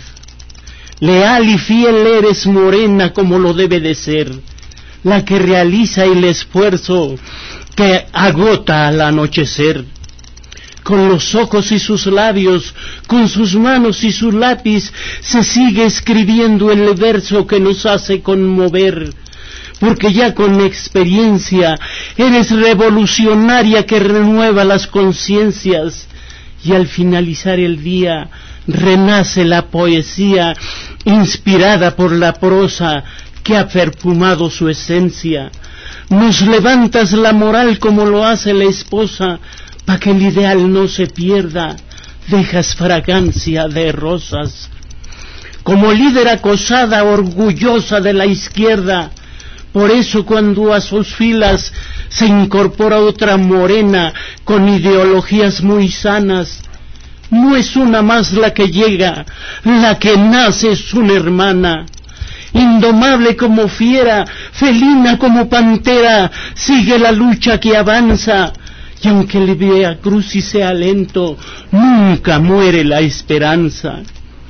Speaker 14: Leal y fiel eres, morena, como lo debe de ser, la que realiza el esfuerzo que agota al anochecer. Con los ojos y sus labios, con sus manos y su lápiz, se sigue escribiendo el verso que nos hace conmover, porque ya con experiencia eres revolucionaria que renueva las conciencias, y al finalizar el día renace la poesía inspirada por la prosa que ha perfumado su esencia. Nos levantas la moral como lo hace la esposa, pa' que el ideal no se pierda, dejas fragancia de rosas. Como líder acosada, orgullosa de la izquierda, por eso cuando a sus filas se incorpora otra morena con ideologías muy sanas, no es una más la que llega, la que nace es una hermana. Indomable como fiera, felina como pantera, sigue la lucha que avanza, y aunque el Via Crucis sea lento, nunca muere la esperanza.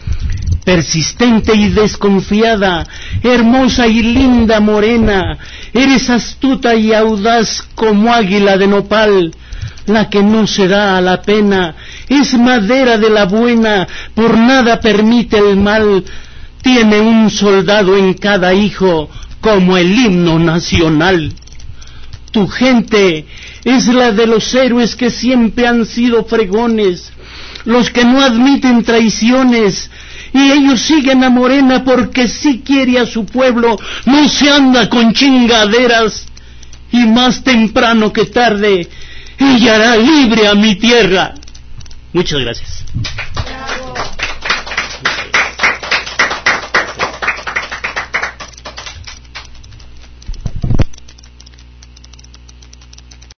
Speaker 14: Persistente y desconfiada, hermosa y linda morena, eres astuta y audaz como águila de nopal, la que no se da a la pena, es madera de la buena, por nada permite el mal, tiene un soldado en cada hijo, como el himno nacional. Tu gente es la de los héroes que siempre han sido fregones, los que no admiten traiciones, y ellos siguen a Morena porque sí quiere a su pueblo, no se anda con chingaderas, y más temprano que tarde, ella hará libre a mi tierra. Muchas gracias.